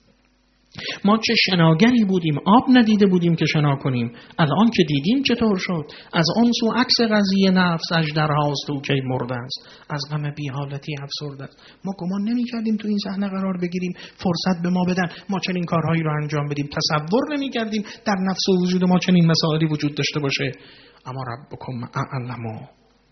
ما چه شناگری بودیم، آب ندیده بودیم که شنا کنیم. الان که دیدیم چطور شد؟ از آن سو عکس قضیه نفس اژدرهاست و کی مرده است، از غم بی حالتی افسرده است. ما گمان نمی کردیم تو این صحنه قرار بگیریم، فرصت به ما بدن ما چنین کارهایی رو انجام بدیم. تصور نمی کردیم در نفس و وجود ما چنین مسائلی وجود داشته باشه. اما ربکم اعلم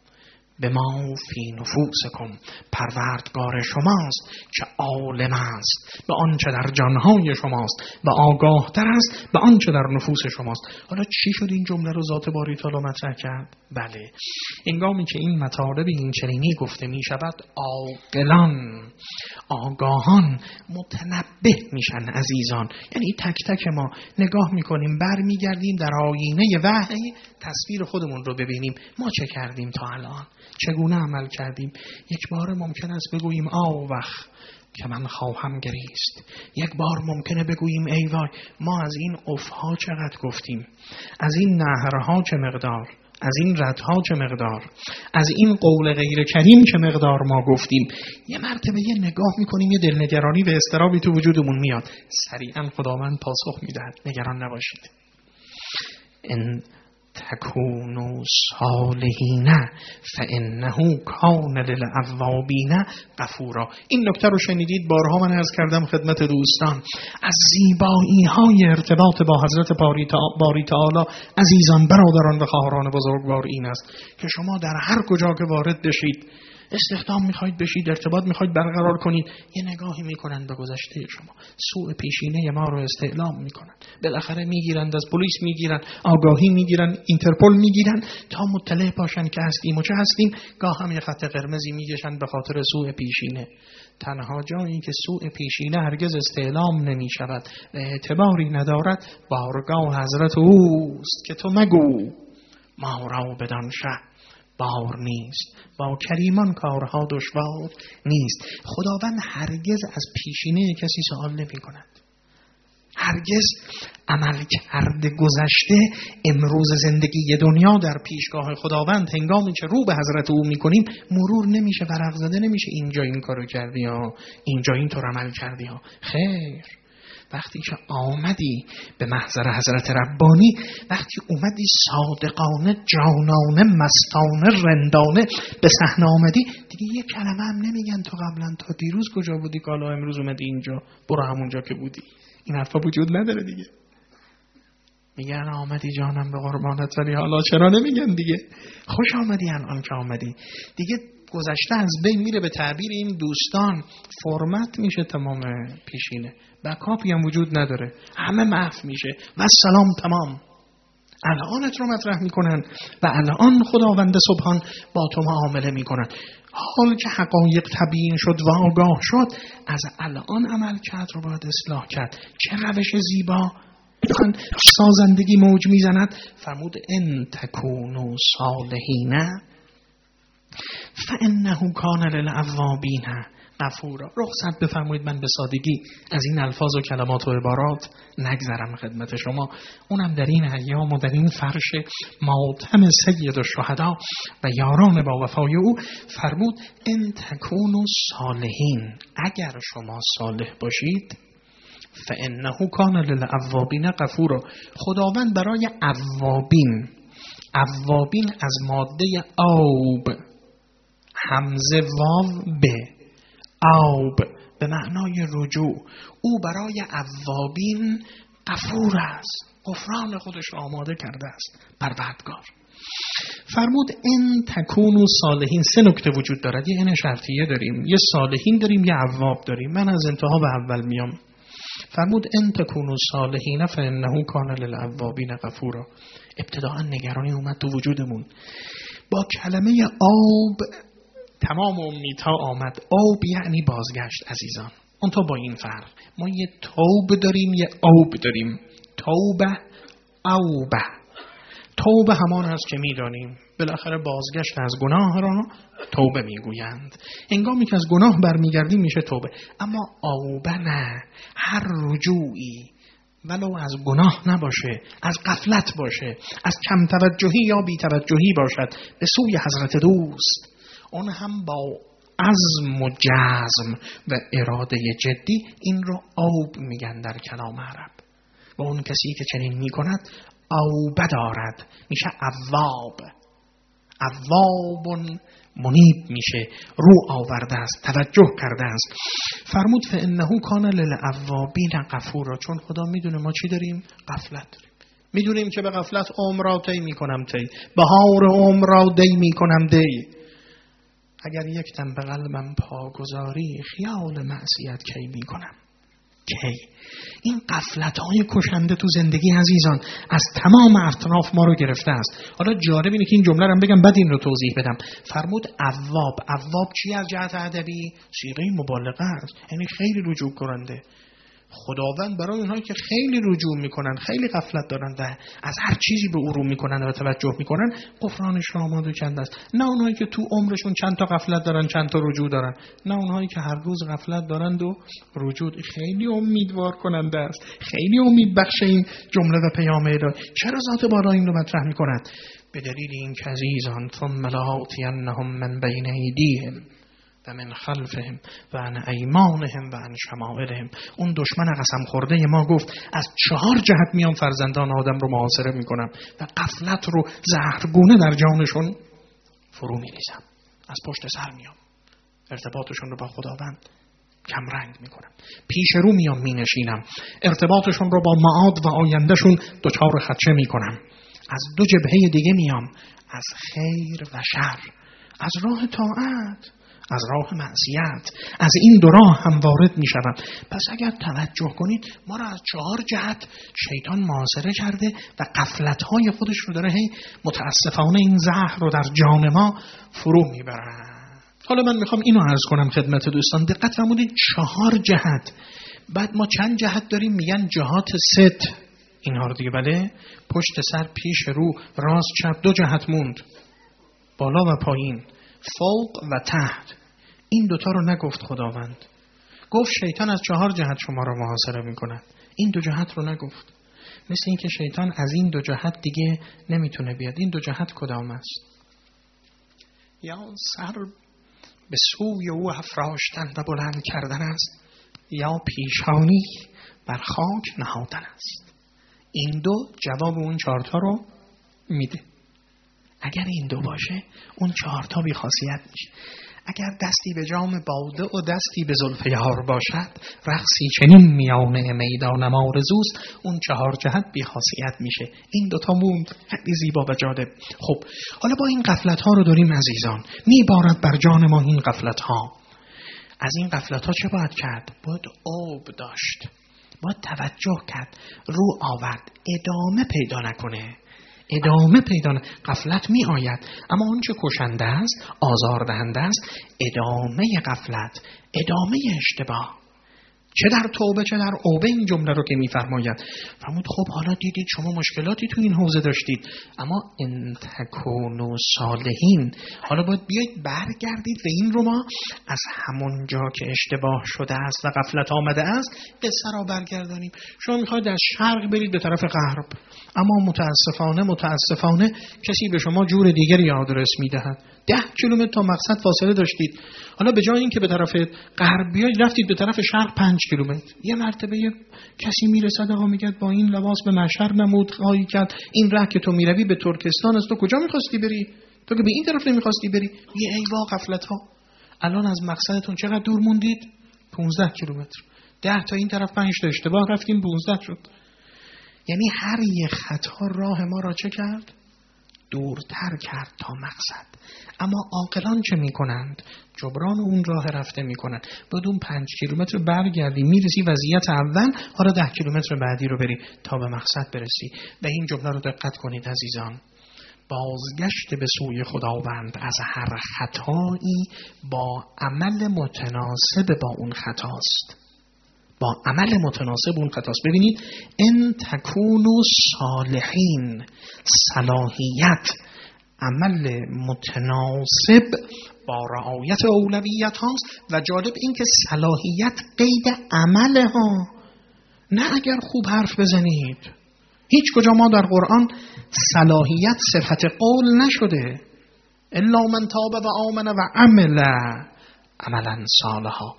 بما فی نفوسکم، پروردگار شماست که عالم است به آنچه در جانهای شماست و آگاه تر است به آنچه در نفوس شماست. حالا چی شد این جمله رو ذات باری تعالی مطرح کرد؟ بله، هنگامی که این مطالب این چنینی گفته می شود عاقلان، آگاهان متنبه میشن عزیزان. یعنی تک تک ما نگاه میکنیم، برمیگردیم در آینه وحی تصویر خودمون رو ببینیم. ما چه کردیم تا الان؟ چگونه عمل کردیم؟ یک بار ممکن است بگوییم آوخ که من خواهم گریست. یک بار ممکنه بگوییم ای وای ما از این افها چقدر گفتیم، از این نهرها چه مقدار، از این ردها چه مقدار، از این قول غیر کریم چه مقدار ما گفتیم. یه مرتبه یه نگاه میکنیم، یه دلنگرانی و اضطرابی تو وجودمون میاد. سریعا خداوند پاسخ میدهد نگران نباشید. ان تکونوا صالحین فانه کان للأوابین غفورا. این نکته رو شنیدید، بارها من عرض کردم خدمت دوستان. از زیبایی های ارتباط با حضرت باری تعالی عزیزان، برادران و خواهران بزرگوار این است که شما در هر کجا که وارد بشید، استخدام میخواید بشید، ارتباط میخواید برقرار کنید، یه نگاهی میکنند به گذشته شما، سوء پیشینه ما رو استعلام میکنند، بالاخره میگیرند، از پلیس میگیرند، آگاهی میگیرند، اینترپل میگیرند تا مطلع باشن که هستیم و چه هستیم. گاه هم یه خط قرمزی میکشند به خاطر سوء پیشینه. تنها جایی که سوء پیشینه هرگز استعلام نمیشود و اعتباری ندارد بارگاه حضرت اوست که تو مگو ما را بدان شه بار نیست، با کریمان کارها دشوار نیست. خداوند هرگز از پیشینه کسی سوال نمی کند. هرگز عمل کرده گذشته امروز زندگی دنیا در پیشگاه خداوند هنگامی که رو به حضرت او میکنیم مرور نمیشه، ورق زده نمیشه اینجا این کارو کردی ها، اینجا این طور عمل کردی ها. خیر، وقتی که آمدی به محضر حضرت ربانی، وقتی اومدی صادقانه، جانانه، مستانه، رندانه به صحنه آمدی، دیگه یک کلمه هم نمیگن تو قبلا تا دیروز کجا بودی که حالا امروز اومدی اینجا، برو همونجا که بودی. این حرفا وجود نداره دیگه. میگن آمدی جانم به قربانت، ولی حالا چرا نمیگن دیگه؟ خوش آمدی الان که آمدی. دیگه گذشته از بین میره. به تعبیر این دوستان فرمت میشه تمام پیشینه، بکاپی هم وجود نداره، همه محو میشه و سلام تمام. الانت رو مطرح میکنن و الان خداوند سبحان با تو معامله میکنن. حال که حقایق تبیین شد و آگاه شد، از الان عمل کرد رو باید اصلاح کرد. چه روش زیبا سازندگی موج میزند. فرمود ان تکونوا صالحین فانه کان للأوابین غفورا. رخصت بفرمایید من به سادگی از این الفاظ و کلمات و عبارات نگذرم خدمت شما. اونم در این ایام و در این فرش ماتم سید الشهدا و یاران با وفای او فرمود ان تکونوا صالحین، اگر شما صالح باشید، فانه کان للأوابین غفورا. خداوند برای اوابین، اوابین از ماده آب، همزه واو به آب به معنای رجوع، او برای اوابین غفور است، غفران خودش را آماده کرده است پروردگار. فرمود ان تکونوا صالحین. سه نکته وجود دارد، یه ان شرطیه داریم، یه صالحین داریم، یه اواب داریم. من از انتها به اول میام. فرمود ان تکونوا صالحین فانه کان للأوابین غفورا. ابتداء نگرانی اومد تو وجودمون. با کلمه آب تمام امیدها آمد. آب یعنی بازگشت عزیزان. اون تا با این فرق ما یه توبه داریم یه آب داریم. توبه اوبه. توبه همان است که میدانیم بالاخره بازگشت از گناه را توبه میگویند. هنگامی که از گناه برمیگردیم میشه توبه. اما اوبه نه. هر رجوعی ولو از گناه نباشه، از غفلت باشه، از کم توجهی یا بی توجهی باشد به سوی حضرت دوست، اون هم با عزم و جزم و اراده جدی، این رو اوب میگن در کلام عرب. و اون کسی که چنین میکند اوبه دارد، میشه اواب. اواب منیب میشه، رو آورده است، توجه کرده است. فرمود فانه کان للأوابین غفورا. چون خدا میدونه ما چی داریم؟ غفلت داریم. میدونیم که به غفلت عمر را طی میکنم طی، بهار عمر را دی میکنم دی. اگر یک دم به قلبم پا گذاری، خیال معصیت کی میکنم کی. این غفلت‌های کشنده تو زندگی عزیزان از تمام اطراف ما رو گرفته است. حالا جالب اینه که این جمله رو بگم بعد این رو توضیح بدم. فرمود اواب. اواب چی از جهت ادبی؟ صیغه مبالغه است، یعنی خیلی رجوع کننده. خداوند برای اونهایی که خیلی رجوع میکنن، خیلی غفلت دارن و از هر چیزی به او رو میکنن و توجه میکنن، غفرانش را آماده کرده است. نه اونهایی که تو عمرشون چند تا غفلت دارن، چند تا رجوع دارن، نه اونهایی که هر روز غفلت دارند و رجوع. خیلی امیدوار کننده است، خیلی امید بخش این جمله و پیام الهی. چرا ذات بالا این رو مطرح میکند؟ به دلیل این که عزیزان ثم لآتینهم من بین ایدیهم و من خلفهم و عن ایمانهم و عن شمائلهم. اون دشمن قسم خورده ما گفت از 4 جهت میام فرزندان آدم رو محاصره میکنم و غفلت رو زهرگونه در جانشون فرو میریزم. از پشت سر میام، ارتباطشون رو با خداوند کم رنگ میکنم، پیش رو میام مینشینم، ارتباطشون رو با معاد و آیندهشون دچار خدشه میکنم. از 2 جبهه دیگه میام، از خیر و شر، از راه طاعت، از راه معصیت. از این 2 راه هم وارد می شدم. پس اگر توجه کنید ما را از 4 جهت شیطان محاصره کرده و غفلت‌های خودش رو داره هی متاسفانه این زهر رو در جان ما فرو می برن. حالا من میخوام اینو عرض کنم خدمت دوستان. دقت فرمودید 4 جهت. بعد ما چند جهت داریم؟ میگن جهات ست. اینها رو دیگه بله، پشت سر، پیش رو، راست چپ، 2 جهت موند، بالا و پایین، فوق و تحت. این 2 تا رو نگفت خداوند. گفت شیطان از 4 جهت شما رو محاصره میکند. این 2 جهت رو نگفت. مثل این که شیطان از این 2 جهت دیگه نمیتونه بیاد. این 2 جهت کدام است؟ یا سر به سوی او افراشتن و بلند کردن است، یا پیشانی بر خاک نهادن است. این 2 جواب اون 4 تا رو میده. اگر این 2 باشه اون 4 تا بی خاصیت میشه. اگر دستی به جام باده و دستی به زلف یار باشد، رقصی چنین میانه میدان آرزوست، اون 4 جهت بی خاصیت میشه. این 2 تا موند، خیلی زیبا و جالب. خب حالا با این غفلت ها رو داریم عزیزان، میبارد بر جان ما این غفلت ها. از این غفلت ها چه باید کرد؟ باید آب داشت، باید توجه کرد، رو آورد، ادامه پیدا نکنه. ادامه پیدا نه. غفلت می آید، اما اون چه کشنده است، آزاردهنده است، ادامه غفلت، ادامه اشتباه. چه در توبه چه در اوبه این جمله رو که میفرماید. فرمود خب حالا دیدید شما مشکلاتی تو این حوزه داشتید، اما ان تکونوا صالحین، حالا باید بیایید برگردید و این رو ما از همون جا که اشتباه شده است و غفلت آمده است قصه را برگردانیم. شما میخواید از شرق برید به طرف غرب، اما متاسفانه کسی به شما جور دیگری آدرس میدهد. 10 کیلومتر تا مقصد فاصله داشتید، حالا به جای اینکه به طرف غرب بیاید رفتید به طرف شرق 5 کیلومتر. یه مرتبه یه کسی میرسد آقا میگه با این لباس به مشهر نمود خواهی کرد، این راه که تو میروی به ترکستان است، تو کجا میخواستی بری؟ تو که به این طرف نمیخواستی بری. یه ای وا غفلت ها. الان از مقصدتون چقدر دور موندید؟ 15 کیلومتر. 10 تا این طرف 5 تا اشتباه رفتیم 15 شد. یعنی هر یه خطا راه ما را چه کرد؟ دورتر کرد تا مقصد. اما عاقلان چه میکنند؟ جبران اون راه رفته میکنند. بدون 5 کیلومتر برگردی میرسی وضعیت اول، حالا 10 کیلومتر بعدی رو بری تا به مقصد برسی. و این جمله رو دقت کنید عزیزان. بازگشت به سوی خداوند از هر خطایی با عمل متناسب با اون خطاست. با عمل متناسب اون خطاست. ببینید ان تکونوا صالحین، صلاحیت، عمل متناسب با رعایت اولویت هاست. و جالب این که صلاحیت قید عمل ها، نه اگر خوب حرف بزنید. هیچ کجا ما در قرآن صلاحیت صفت قول نشده. الا من تاب و آمن و عمل عملا صالحا.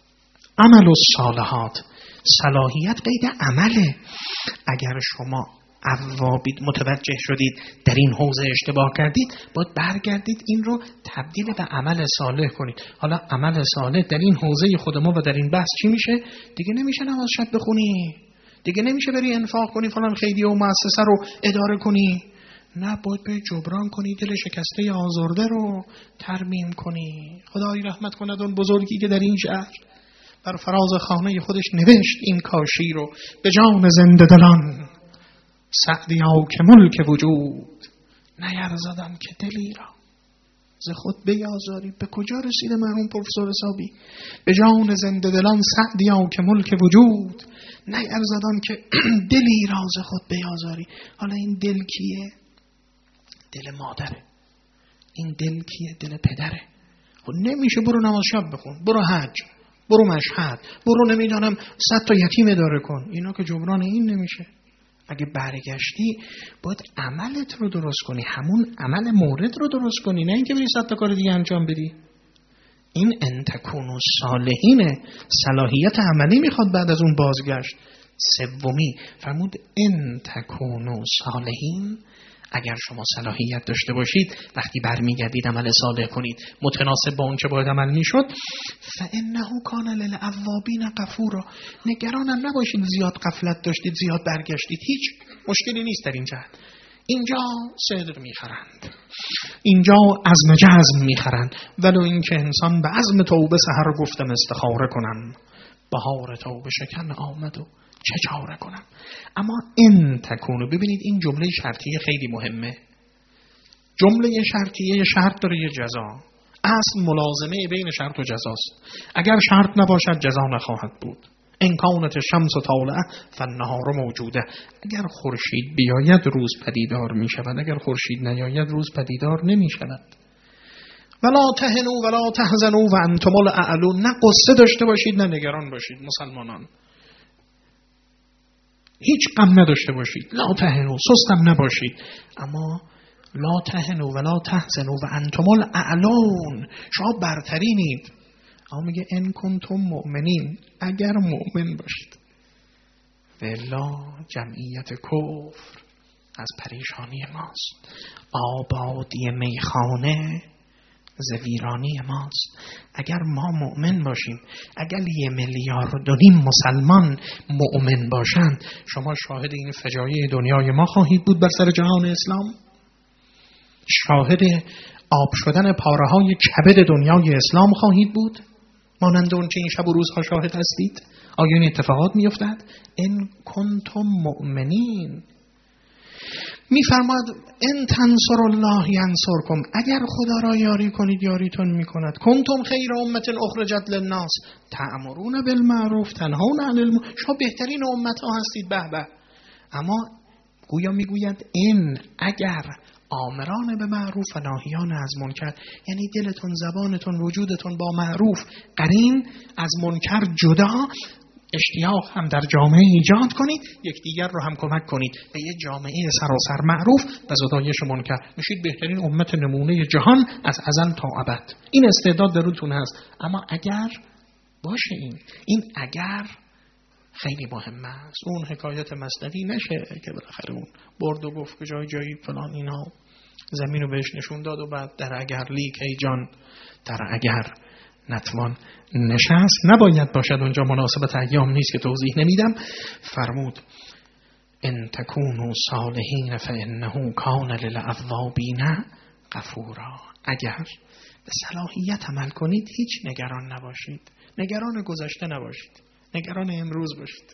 عمل الصالحات، صلاحیت قید عمله. اگر شما اوابید متوجه شدید در این حوزه اشتباه کردید، باید برگردید این رو تبدیل به عمل صالح کنید. حالا عمل صالح در این حوزه خود ما و در این بحث چی میشه؟ دیگه نمیشه نماز شب بخونی، دیگه نمیشه بری انفاق کنی فلان خیریه و مؤسسه رو اداره کنی. نه، باید به جبران کنی، دل شکسته آزرده رو ترمیم کنی. خدای رحمت کند اون بزرگی که در این شهر بر فراز خانه خودش نوشت این کاشی رو: به جان زنده دلان سعدیا که ملک وجود، نیرزدم که دلی را ز خود بیازاری. به کجا رسیده مرحوم پروفسور حسابی؟ به جان زنده دلان سعدیا که ملک وجود، نیرزدم که دلی را ز خود بیازاری. حالا این دل کیه؟ دل مادره. این دل کیه؟ دل پدره. خب نمیشه برو نماز شب بخون، برو حج، برو مشهد، برو نمیدانم 100 تا یتیم اداره کن. اینا که جبران این نمیشه. اگه برگشتی باید عملت رو درست کنی، همون عمل مورد رو درست کنی، نه اینکه بری 100 تا کار دیگه انجام بدی. این ان تکونوا صالحینه، صلاحیت عملی میخواد بعد از اون بازگشت. سومی فرمود ان تکونوا صالحین، اگر شما صلاحیت داشته باشید وقتی برمیگردید عمل صالح کنید متناسب با اون چه باید عمل میشد. فانه کان للأوابین غفورا، نگرانم نباشید زیاد غفلت داشتید، زیاد برگشتید، هیچ مشکلی نیست در این جهت. اینجا صدر میخرند، اینجا عزم جزم میخرند، ولو اینکه انسان به عزم توبه سحر گفتم استخاره کنم، بهار توبه شکن آمد و چه چاره کنم. اما ان تکونوا، ببینید این جمله شرطیه خیلی مهمه. جمله شرطیه شرط داره یه جزا. اصل ملازمه بین شرط و جزاست. اگر شرط نباشد جزا نخواهد بود. ان کانت شمس طالعه فالنهار موجوده. اگر خورشید بیاید روز پدیدار می شود، اگر خورشید نیاید روز پدیدار نمی شود. ولا تهنوا ولا تحزنوا وانتم الاعلون، نه قصه داشته باشید نه نگران باشید مسلمانان. هیچ غم نداشته باشید. لا تهنوا، سستم نباشید. اما لا تهنوا ولا تحزنوا وانتم الاعلون، شما برترینید. اما میگه ان کنتم مؤمنین، اگر مؤمن باشید. ولا جمعیت کفر از پریشانی ماست، آبادی میخانه ز ویرانی ماست. اگر ما مؤمن باشیم، اگر 1.5 میلیارد مسلمان مؤمن باشند، شما شاهد این فجایع دنیای ما خواهید بود بر سر جهان اسلام. شاهد آب شدن پاره‌های کبد دنیای اسلام خواهید بود، مانند اون که این شب و روزها شاهد هستید. آیا این اتفاقات میافتد؟ ان کنتم مؤمنین. میفرماد ان تنصروا الله ینصرکم، اگر خدا را یاری کنید یاریتون میکند. کنتم خیر امة اخرجت للناس تأمرون بالمعروف تنهون عن المنکر، شما بهترین امت ها هستید. به به. اما گویا میگوید این اگر آمران به معروف و ناهیان از منکر، یعنی دلتون، زبانتون، وجودتون با معروف قرین، از منکر جدا، اشتیاق هم در جامعه ایجاد کنید، یکدیگر رو هم کمک کنید به یه جامعه سراسر معروف و زدایش منکر، میشید بهترین امت نمونه جهان از ازل تا ابد. این استعداد درونتون هست. اما اگر باشه، این اگر خیلی مهمه است. اون حکایت مثنوی نشه که بالاخره اون برد و گفت که جایی فلان اینا زمین رو بهش نشون داد و بعد در اگر لیک ای جان در اگر نتوان نشست. نباید باشد اونجا، مناسبت ایام نیست که توضیح نمیدم. فرمود ان تکونوا صالحین فانه کان للأوابین غفورا. اگر به صلاحیت عمل کنید هیچ نگران نباشید، نگران گذشته نباشید، نگران امروز باشید.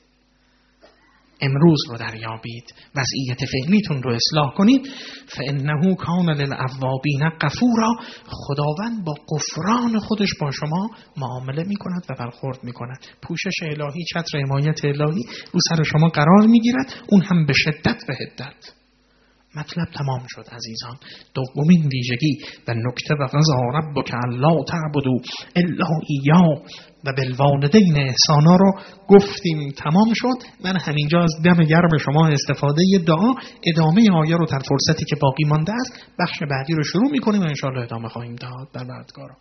امروز رو دریابید، وضعیت فعلیتون رو اصلاح کنید. فانه کان للأوابین غفورا. خداوند با غفران خودش با شما معامله میکند و برخورد میکند. پوشش الهی، چتر حمایت الهی رو سر شما قرار میگیرد، اون هم به شدت و حدت. مطلب تمام شد عزیزان. دومین ویژگی و نکته و قضا ربک الا تعبدوا الا ایاه و بالوالدین احسانا رو گفتیم، تمام شد. من همینجا از دم گرم شما استفاده دعا ادامه آیه رو در فرصتی که باقی مانده است بخش بعدی رو شروع میکنیم و انشاءالله ادامه خواهیم داد در بعدگارا.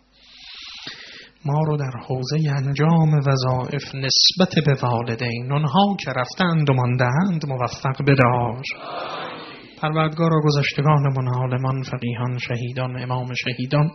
ما رو در حوزه انجام وظایف نسبت به والدین، اونها که رفتند و ماندند، موفق بدار. پروردگارا گذشتگانمون، عالمان، فقیهان، شهیدان، امام شهیدان،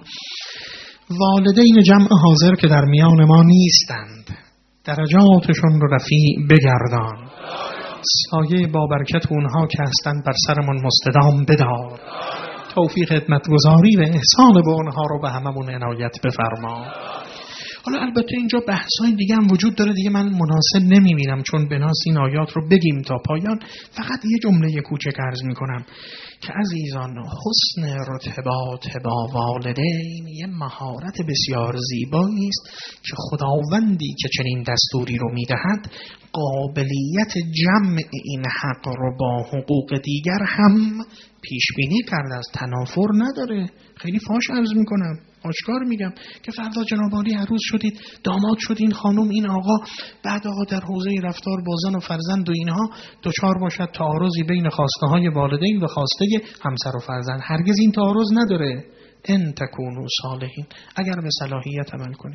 والدین جمع حاضر که در میان ما نیستند، درجاتشون رو رفیع بگردان. سایه با برکت اونها که هستند بر سرمون مستدام بدار. توفیق خدمتگزاری و احسان به اونها رو به هممون عنایت بفرما. حالا البته اینجا بحثای دیگه هم وجود داره، دیگه من مناسب نمیبینم چون بناس این آیات رو بگیم تا پایان. فقط یه جمله کوچک عرض میکنم که عزیزان، حسن ارتباط با والدین یه مهارت بسیار زیبایی است که خداوندی که چنین دستوری رو میدهد قابلیت جمع این حق رو با حقوق دیگر هم پیش بینی کرده است. تنافر نداره. خیلی فاش عرض میکنم، آشکار میگم که فردا جناب عالی عروس شدید، داماد شدین، خانم این آقا، بعد آقا در حوزه رفتار با زن و فرزند و اینها دوچار باشد تعارضی بین خواسته های والدین و خواسته همسر و فرزند. هرگز این تعارض نداره. ان تکونوا صالحین، اگر به صلاحیت عمل کنیم،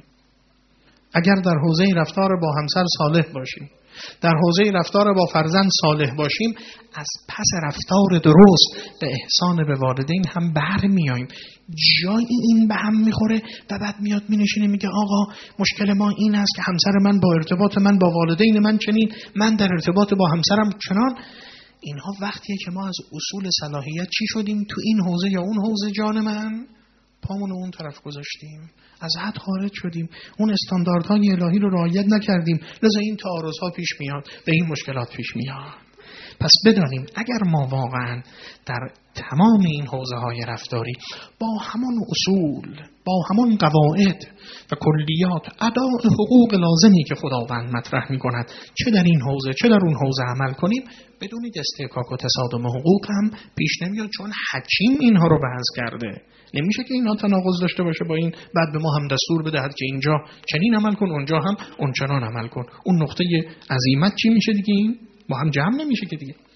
اگر در حوزه رفتار با همسر صالح باشیم، در حوزه رفتار با فرزند صالح باشیم، از پس رفتار درست به احسان به والدین هم برمیاییم. جایی این به هم میخوره و بعد میاد مینشینه میگه آقا مشکل ما این است که همسر من با ارتباط من با والدین من چنین، من در ارتباط با همسرم چنان. اینها وقتیه که ما از اصول صلاحیت چی شدیم؟ تو این حوزه یا اون حوزه جان من پامون اون طرف گذاشتیم، از حد خارج شدیم، اون استانداردهای الهی رو رعایت نکردیم، لذا این تعارض‌ها پیش میاد و این مشکلات پیش میاد. پس بدانیم اگر ما واقعا در تمام این حوزه‌های رفتاری با همان اصول، با همان قواعد و کلیات اداء حقوق لازمی که خداوند مطرح می‌کند، چه در این حوزه چه در اون حوزه عمل کنیم، بدونید استحقاق و تصادم حقوق هم پیش نمیاد، چون حکیم اینها رو بحث کرده. نمیشه که اینها تناقض داشته باشه با این، بعد به ما هم دستور بدهد که اینجا چنین عمل کن، اونجا هم اونچنان عمل کن. اون نقطه عزیمت چی میشه دیگه؟ این با هم جمع نمیشه که دیگه.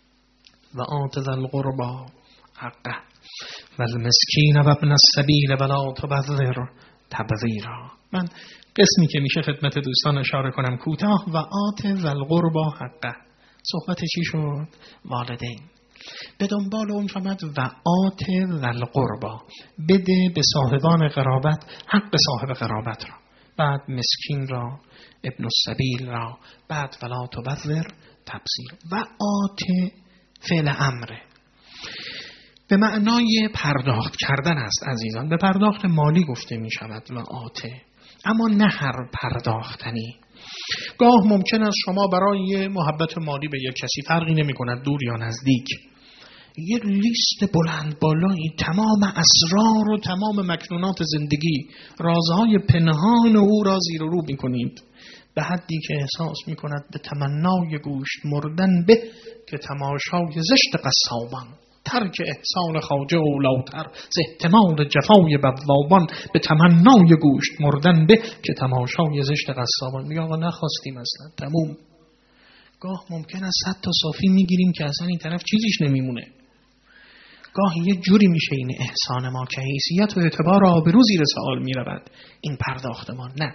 و آت ذا القربى حقه و المسکین و ابن السبیل ولا تبذر تبذیرا. من قسمی که میشه خدمت دوستان اشاره کنم کوتاه. و آت ذا القربى حقه، صحبت چی شد؟ والدین. به دنبال اون شمد و آت ذا القربى، بده به صاحبان قرابت حق صاحب قرابت را، بعد مسکین را، ابن السبیل را، بعد ولا تبذر تبذیر. و آت فعل امره به معنای پرداخت کردن است عزیزان. به پرداخت مالی گفته می شود و آت، اما نه هر پرداختنی. گاه ممکن است شما برای محبت مالی به یک کسی، فرقی نمی کند دور یا نزدیک، یه لیست بلند بالایی تمام اسرار و تمام مکنونات زندگی، رازهای پنهان او را زیر و رو می کنید، به حدی که احساس می کند به تمنای گوشت مردن به که تماشای زشت قصابان، ترک احسان خواجه اولاتر ز احتمال جفای بوابان، به تمنای گوشت مردن به که تماشای زشت قصابان. میگه آقا نخواستیم اصلا، تموم. گاه ممکن است 100 تا صافی میگیریم که اصلا این طرف چیزیش نمیمونه. گاهی یه جوری میشه این احسان ما که حیثیت و اعتبار آبرو زیر سوال میرود. این پرداخت ما نه.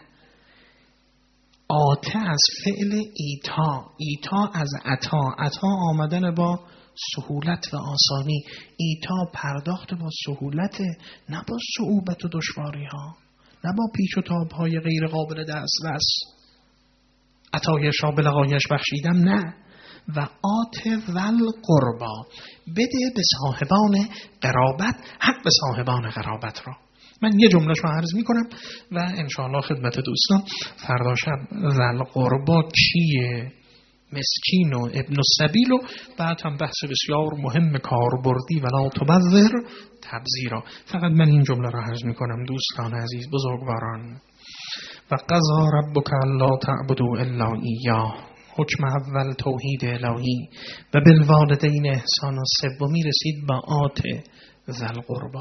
آته از فعل ایتا، ایتا از عطا، عطا آمدن با سهولت و آسانی، ایتا پرداخت با سهولت، نه با صعوبت و دشواری ها، نه با پیچ و تاب های غیر قابل دسترس. عطایش را به لقایش بخشیدم، نه، و آت ذل قربا، بده به صاحبان قرابت حق صاحبان قرابت را. من یه جمله رو عرض می کنم و انشاءالله خدمت دوستان فردا شب ذل قربا کیه، مسکین و ابن السبیل و بعد هم بحث بسیار مهم کاربردی ولا تبذر تبذیرا. فقط من این جمله را عرض می کنم دوستان عزیز بزرگواران. و قضا ربک الا تعبدوا الا ایاه، حکم اول توحید الهی و بالوالدین احسان و سومی رسید با آت ذل قربا.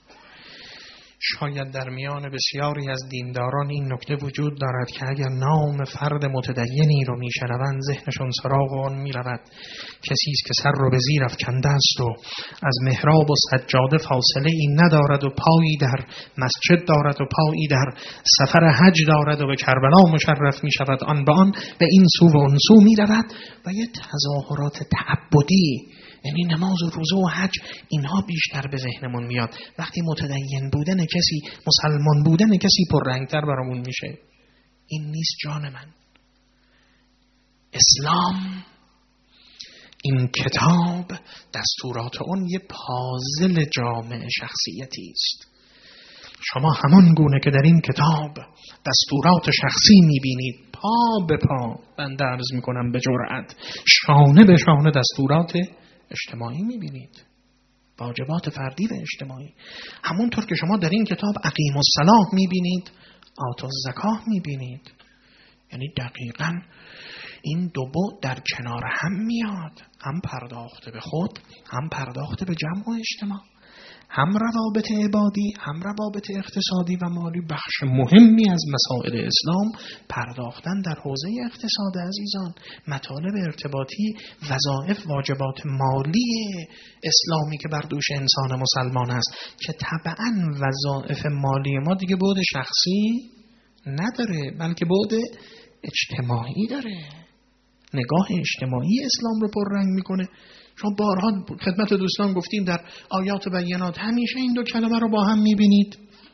شاید در میان بسیاری از دینداران این نکته وجود دارد که اگر نام فرد متدینی رو میشنوند ذهنشون سراغ آن میرود کسی است که سر رو به زیر افکنده است و از محراب و سجاده فاصله ای ندارد و پایی در مسجد دارد و پایی در سفر حج دارد و به کربلا مشرف می شود آن به آن به این سو و اون سو می رود و یه تظاهرات تعبدی، یعنی نماز و روزه و حج، اینها بیشتر به ذهنمون میاد. وقتی متدین بودن کسی، مسلمان بودن کسی پررنگتر برامون میشه. این نیست جان من. اسلام، این کتاب، دستورات اون یه پازل جامع شخصیتی است. شما همان گونه که در این کتاب دستورات شخصی میبینید، پا به پا، بنده عرض میکنم به جرأت، شانه به شانه دستورات اجتماعی میبینید، واجبات فردی و اجتماعی. همونطور که شما در این کتاب اقیم الصلاة میبینید، آت الزکاه میبینید. یعنی دقیقاً این دو بعد در کنار هم میاد، هم پرداخته به خود، هم پرداخته به جمع و اجتماع، هم روابط عبادی، هم روابط اقتصادی و مالی. بخش مهمی از مسائل اسلام پرداختن در حوزه اقتصاد عزیزان، مطالب ارتباطی، وظایف، واجبات مالی اسلامی که بر دوش انسان مسلمان است که طبعاً وظایف مالی ما دیگه بعد شخصی نداره بلکه بعد اجتماعی داره. نگاه اجتماعی اسلام رو پررنگ میکنه. شما بارها خدمت دوستان گفتیم در آیات بینات همیشه این دو کلمه رو با هم میبینید،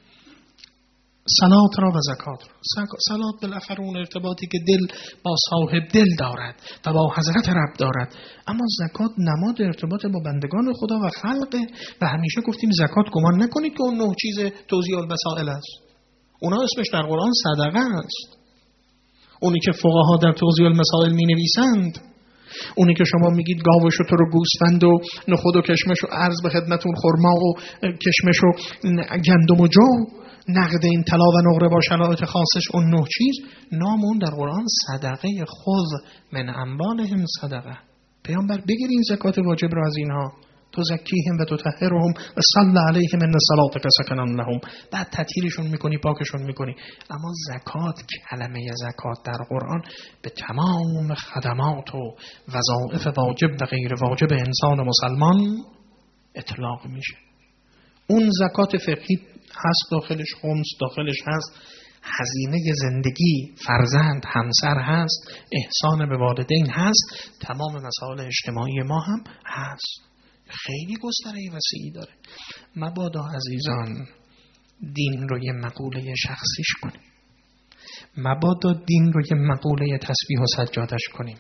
صلات را و زکات را. صلات بالاخره اون ارتباطی که دل با صاحب دل دارد و با حضرت رب دارد، اما زکات نماد ارتباط با بندگان خدا و خلقه. و همیشه گفتیم زکات گمان نکنید که اون 9 چیز توزیع المسائل است. اونا اسمش در قرآن صدقه است. اونی که فقها در توزیع المسائل می نویسند، اونی که شما میگید گاو و شتر و گوسفند و نخود و کشمش و عرض به خدمتون خرما و کشمش و گندم و جو، نقد این طلا و نقره با شرایط خاصش، اون 9 چیز نام اون در قرآن صدقه. خذ من اموالهم صدقه. پیامبر بگیرین زکات واجب را از اینها، تزکیهم و تطهرهم و صلی علیهم ان صلاتک سکن لهم. بعد تطهیرشون میکنی، پاکشون میکنی. اما زکات، کلمه زکات در قرآن به تمام خدمات و وظایف واجب و غیر واجب انسان مسلمان اطلاق میشه. اون زکات فقهی هست داخلش، خمس داخلش هست، هزینه زندگی فرزند همسر هست، احسان به والدین هست، تمام مسائل اجتماعی ما هم هست. خیلی گستره وسیعی داره. مبادا عزیزان دین رو یه مقوله شخصیش کنیم، مبادا دین رو یه مقوله تسبیح و سجادش کنیم.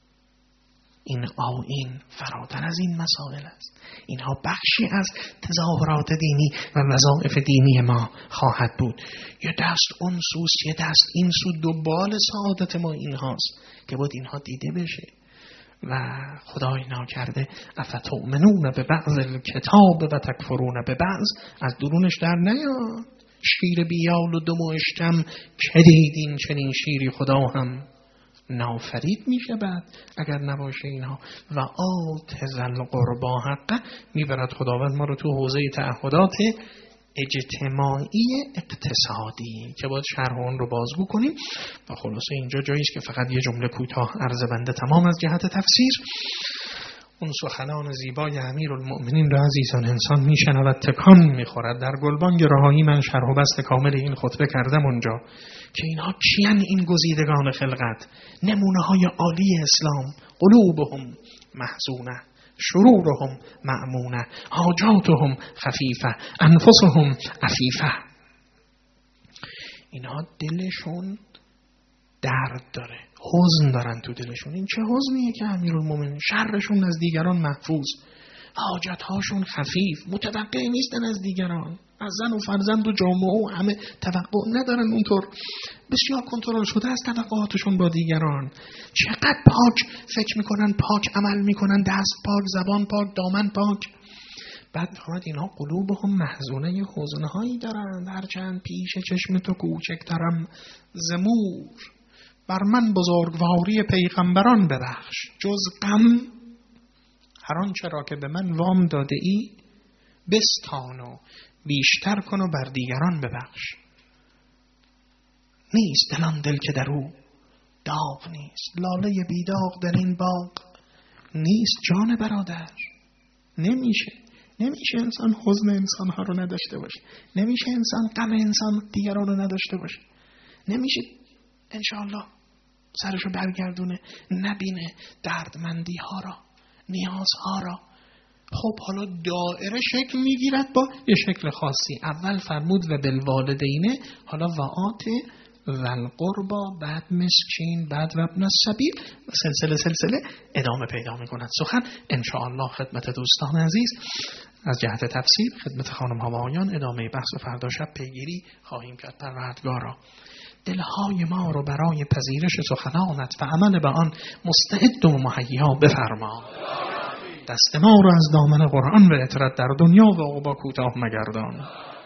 این آیین فراتر از این مسائل است. اینها بخشی از تظاهرات دینی و وظایف دینی ما خواهد بود. یه دست اون سوست، یه دست این سو، دو بال سعادت ما این هاست که باید اینها دیده بشه. و خدای ناکرده افتؤمنون به بعض الکتاب و تکفرون به بعض، از درونش در نیاد. شیر بیال و دم و اشکم که دیدین چنین شیری خدا هم نافرید میشه بعد اگر نباشه اینها. و آت ذل قربا حقه، میبرد خداوند ما رو تو حوزه تعهدات اجتماعی اقتصادی که باید شرح اون رو باز بکنیم. و خلاصه اینجا جایی است که فقط یه جمله کوتاه عرض بنده تمام از جهت تفسیر. اون سخنان زیبای امیرالمؤمنین را عزیزان انسان میشنود تکان میخورد. در گلبانگ رهایی من شرح و بسط کامل این خطبه کردم اونجا که اینها کیان این گزیدگان خلقت، نمونه های عالی اسلام. قلوبهم محزونه، شرورهم مأمونه، حاجاتهم خفیفه، انفسهم عفیفه. اینها دلشون درد داره، حزن دارن تو دلشون. این چه حزنیه که امیرالمومنین شرشون از دیگران محفوظ، حاجت‌هاشون خفیف، متوقع نیستن از دیگران، از زن و فرزند و جامعه و همه توقع ندارن، اونطور بسیار کنترل شده از توقعاتشون با دیگران. چقدر پاک فکر میکنن، پاک عمل میکنن، دست پاک، زبان پاک، دامن پاک. بعد فرمود اینها قلوبهم محزونه، حزنهایی دارند، هرچند پیش چشم تو کوچکترم زمور. بر من بزرگواری پیغمبران ببخش، جز غم هر آنچه را که به من وام داده ای بستان و بیشتر کن و بر دیگران ببخش. نیست دلان دل که در او داغ نیست، لاله بیداغ در این باغ نیست جان برادر. نمیشه انسان حزن انسانها رو نداشته باشه، نمیشه انسان غم انسان دیگران رو نداشته باشه، نمیشه انشاءالله سرشو برگردونه نبینه دردمندی ها را، نیازها را. خب حالا دائره شکل میگیرد با یه شکل خاصی. اول فرمود و بالوالدین، حالا وآت والقربا، بعد مسکین، بعد و ابن السبیل، سلسله ادامه پیدا میکند سخن. انشاءالله خدمت دوستان عزیز از جهت تفسیر خدمت خانم ها و آقایان ادامه بحث فردا شب پیگیری خواهیم کرد. پروردگارا دلهای ما رو برای پذیرش سخنانت و عمل به آن مستعد و مهیا بفرما. دست ما رو از دامن قرآن و اطرت در دنیا و عقبا کوتاه مگردان.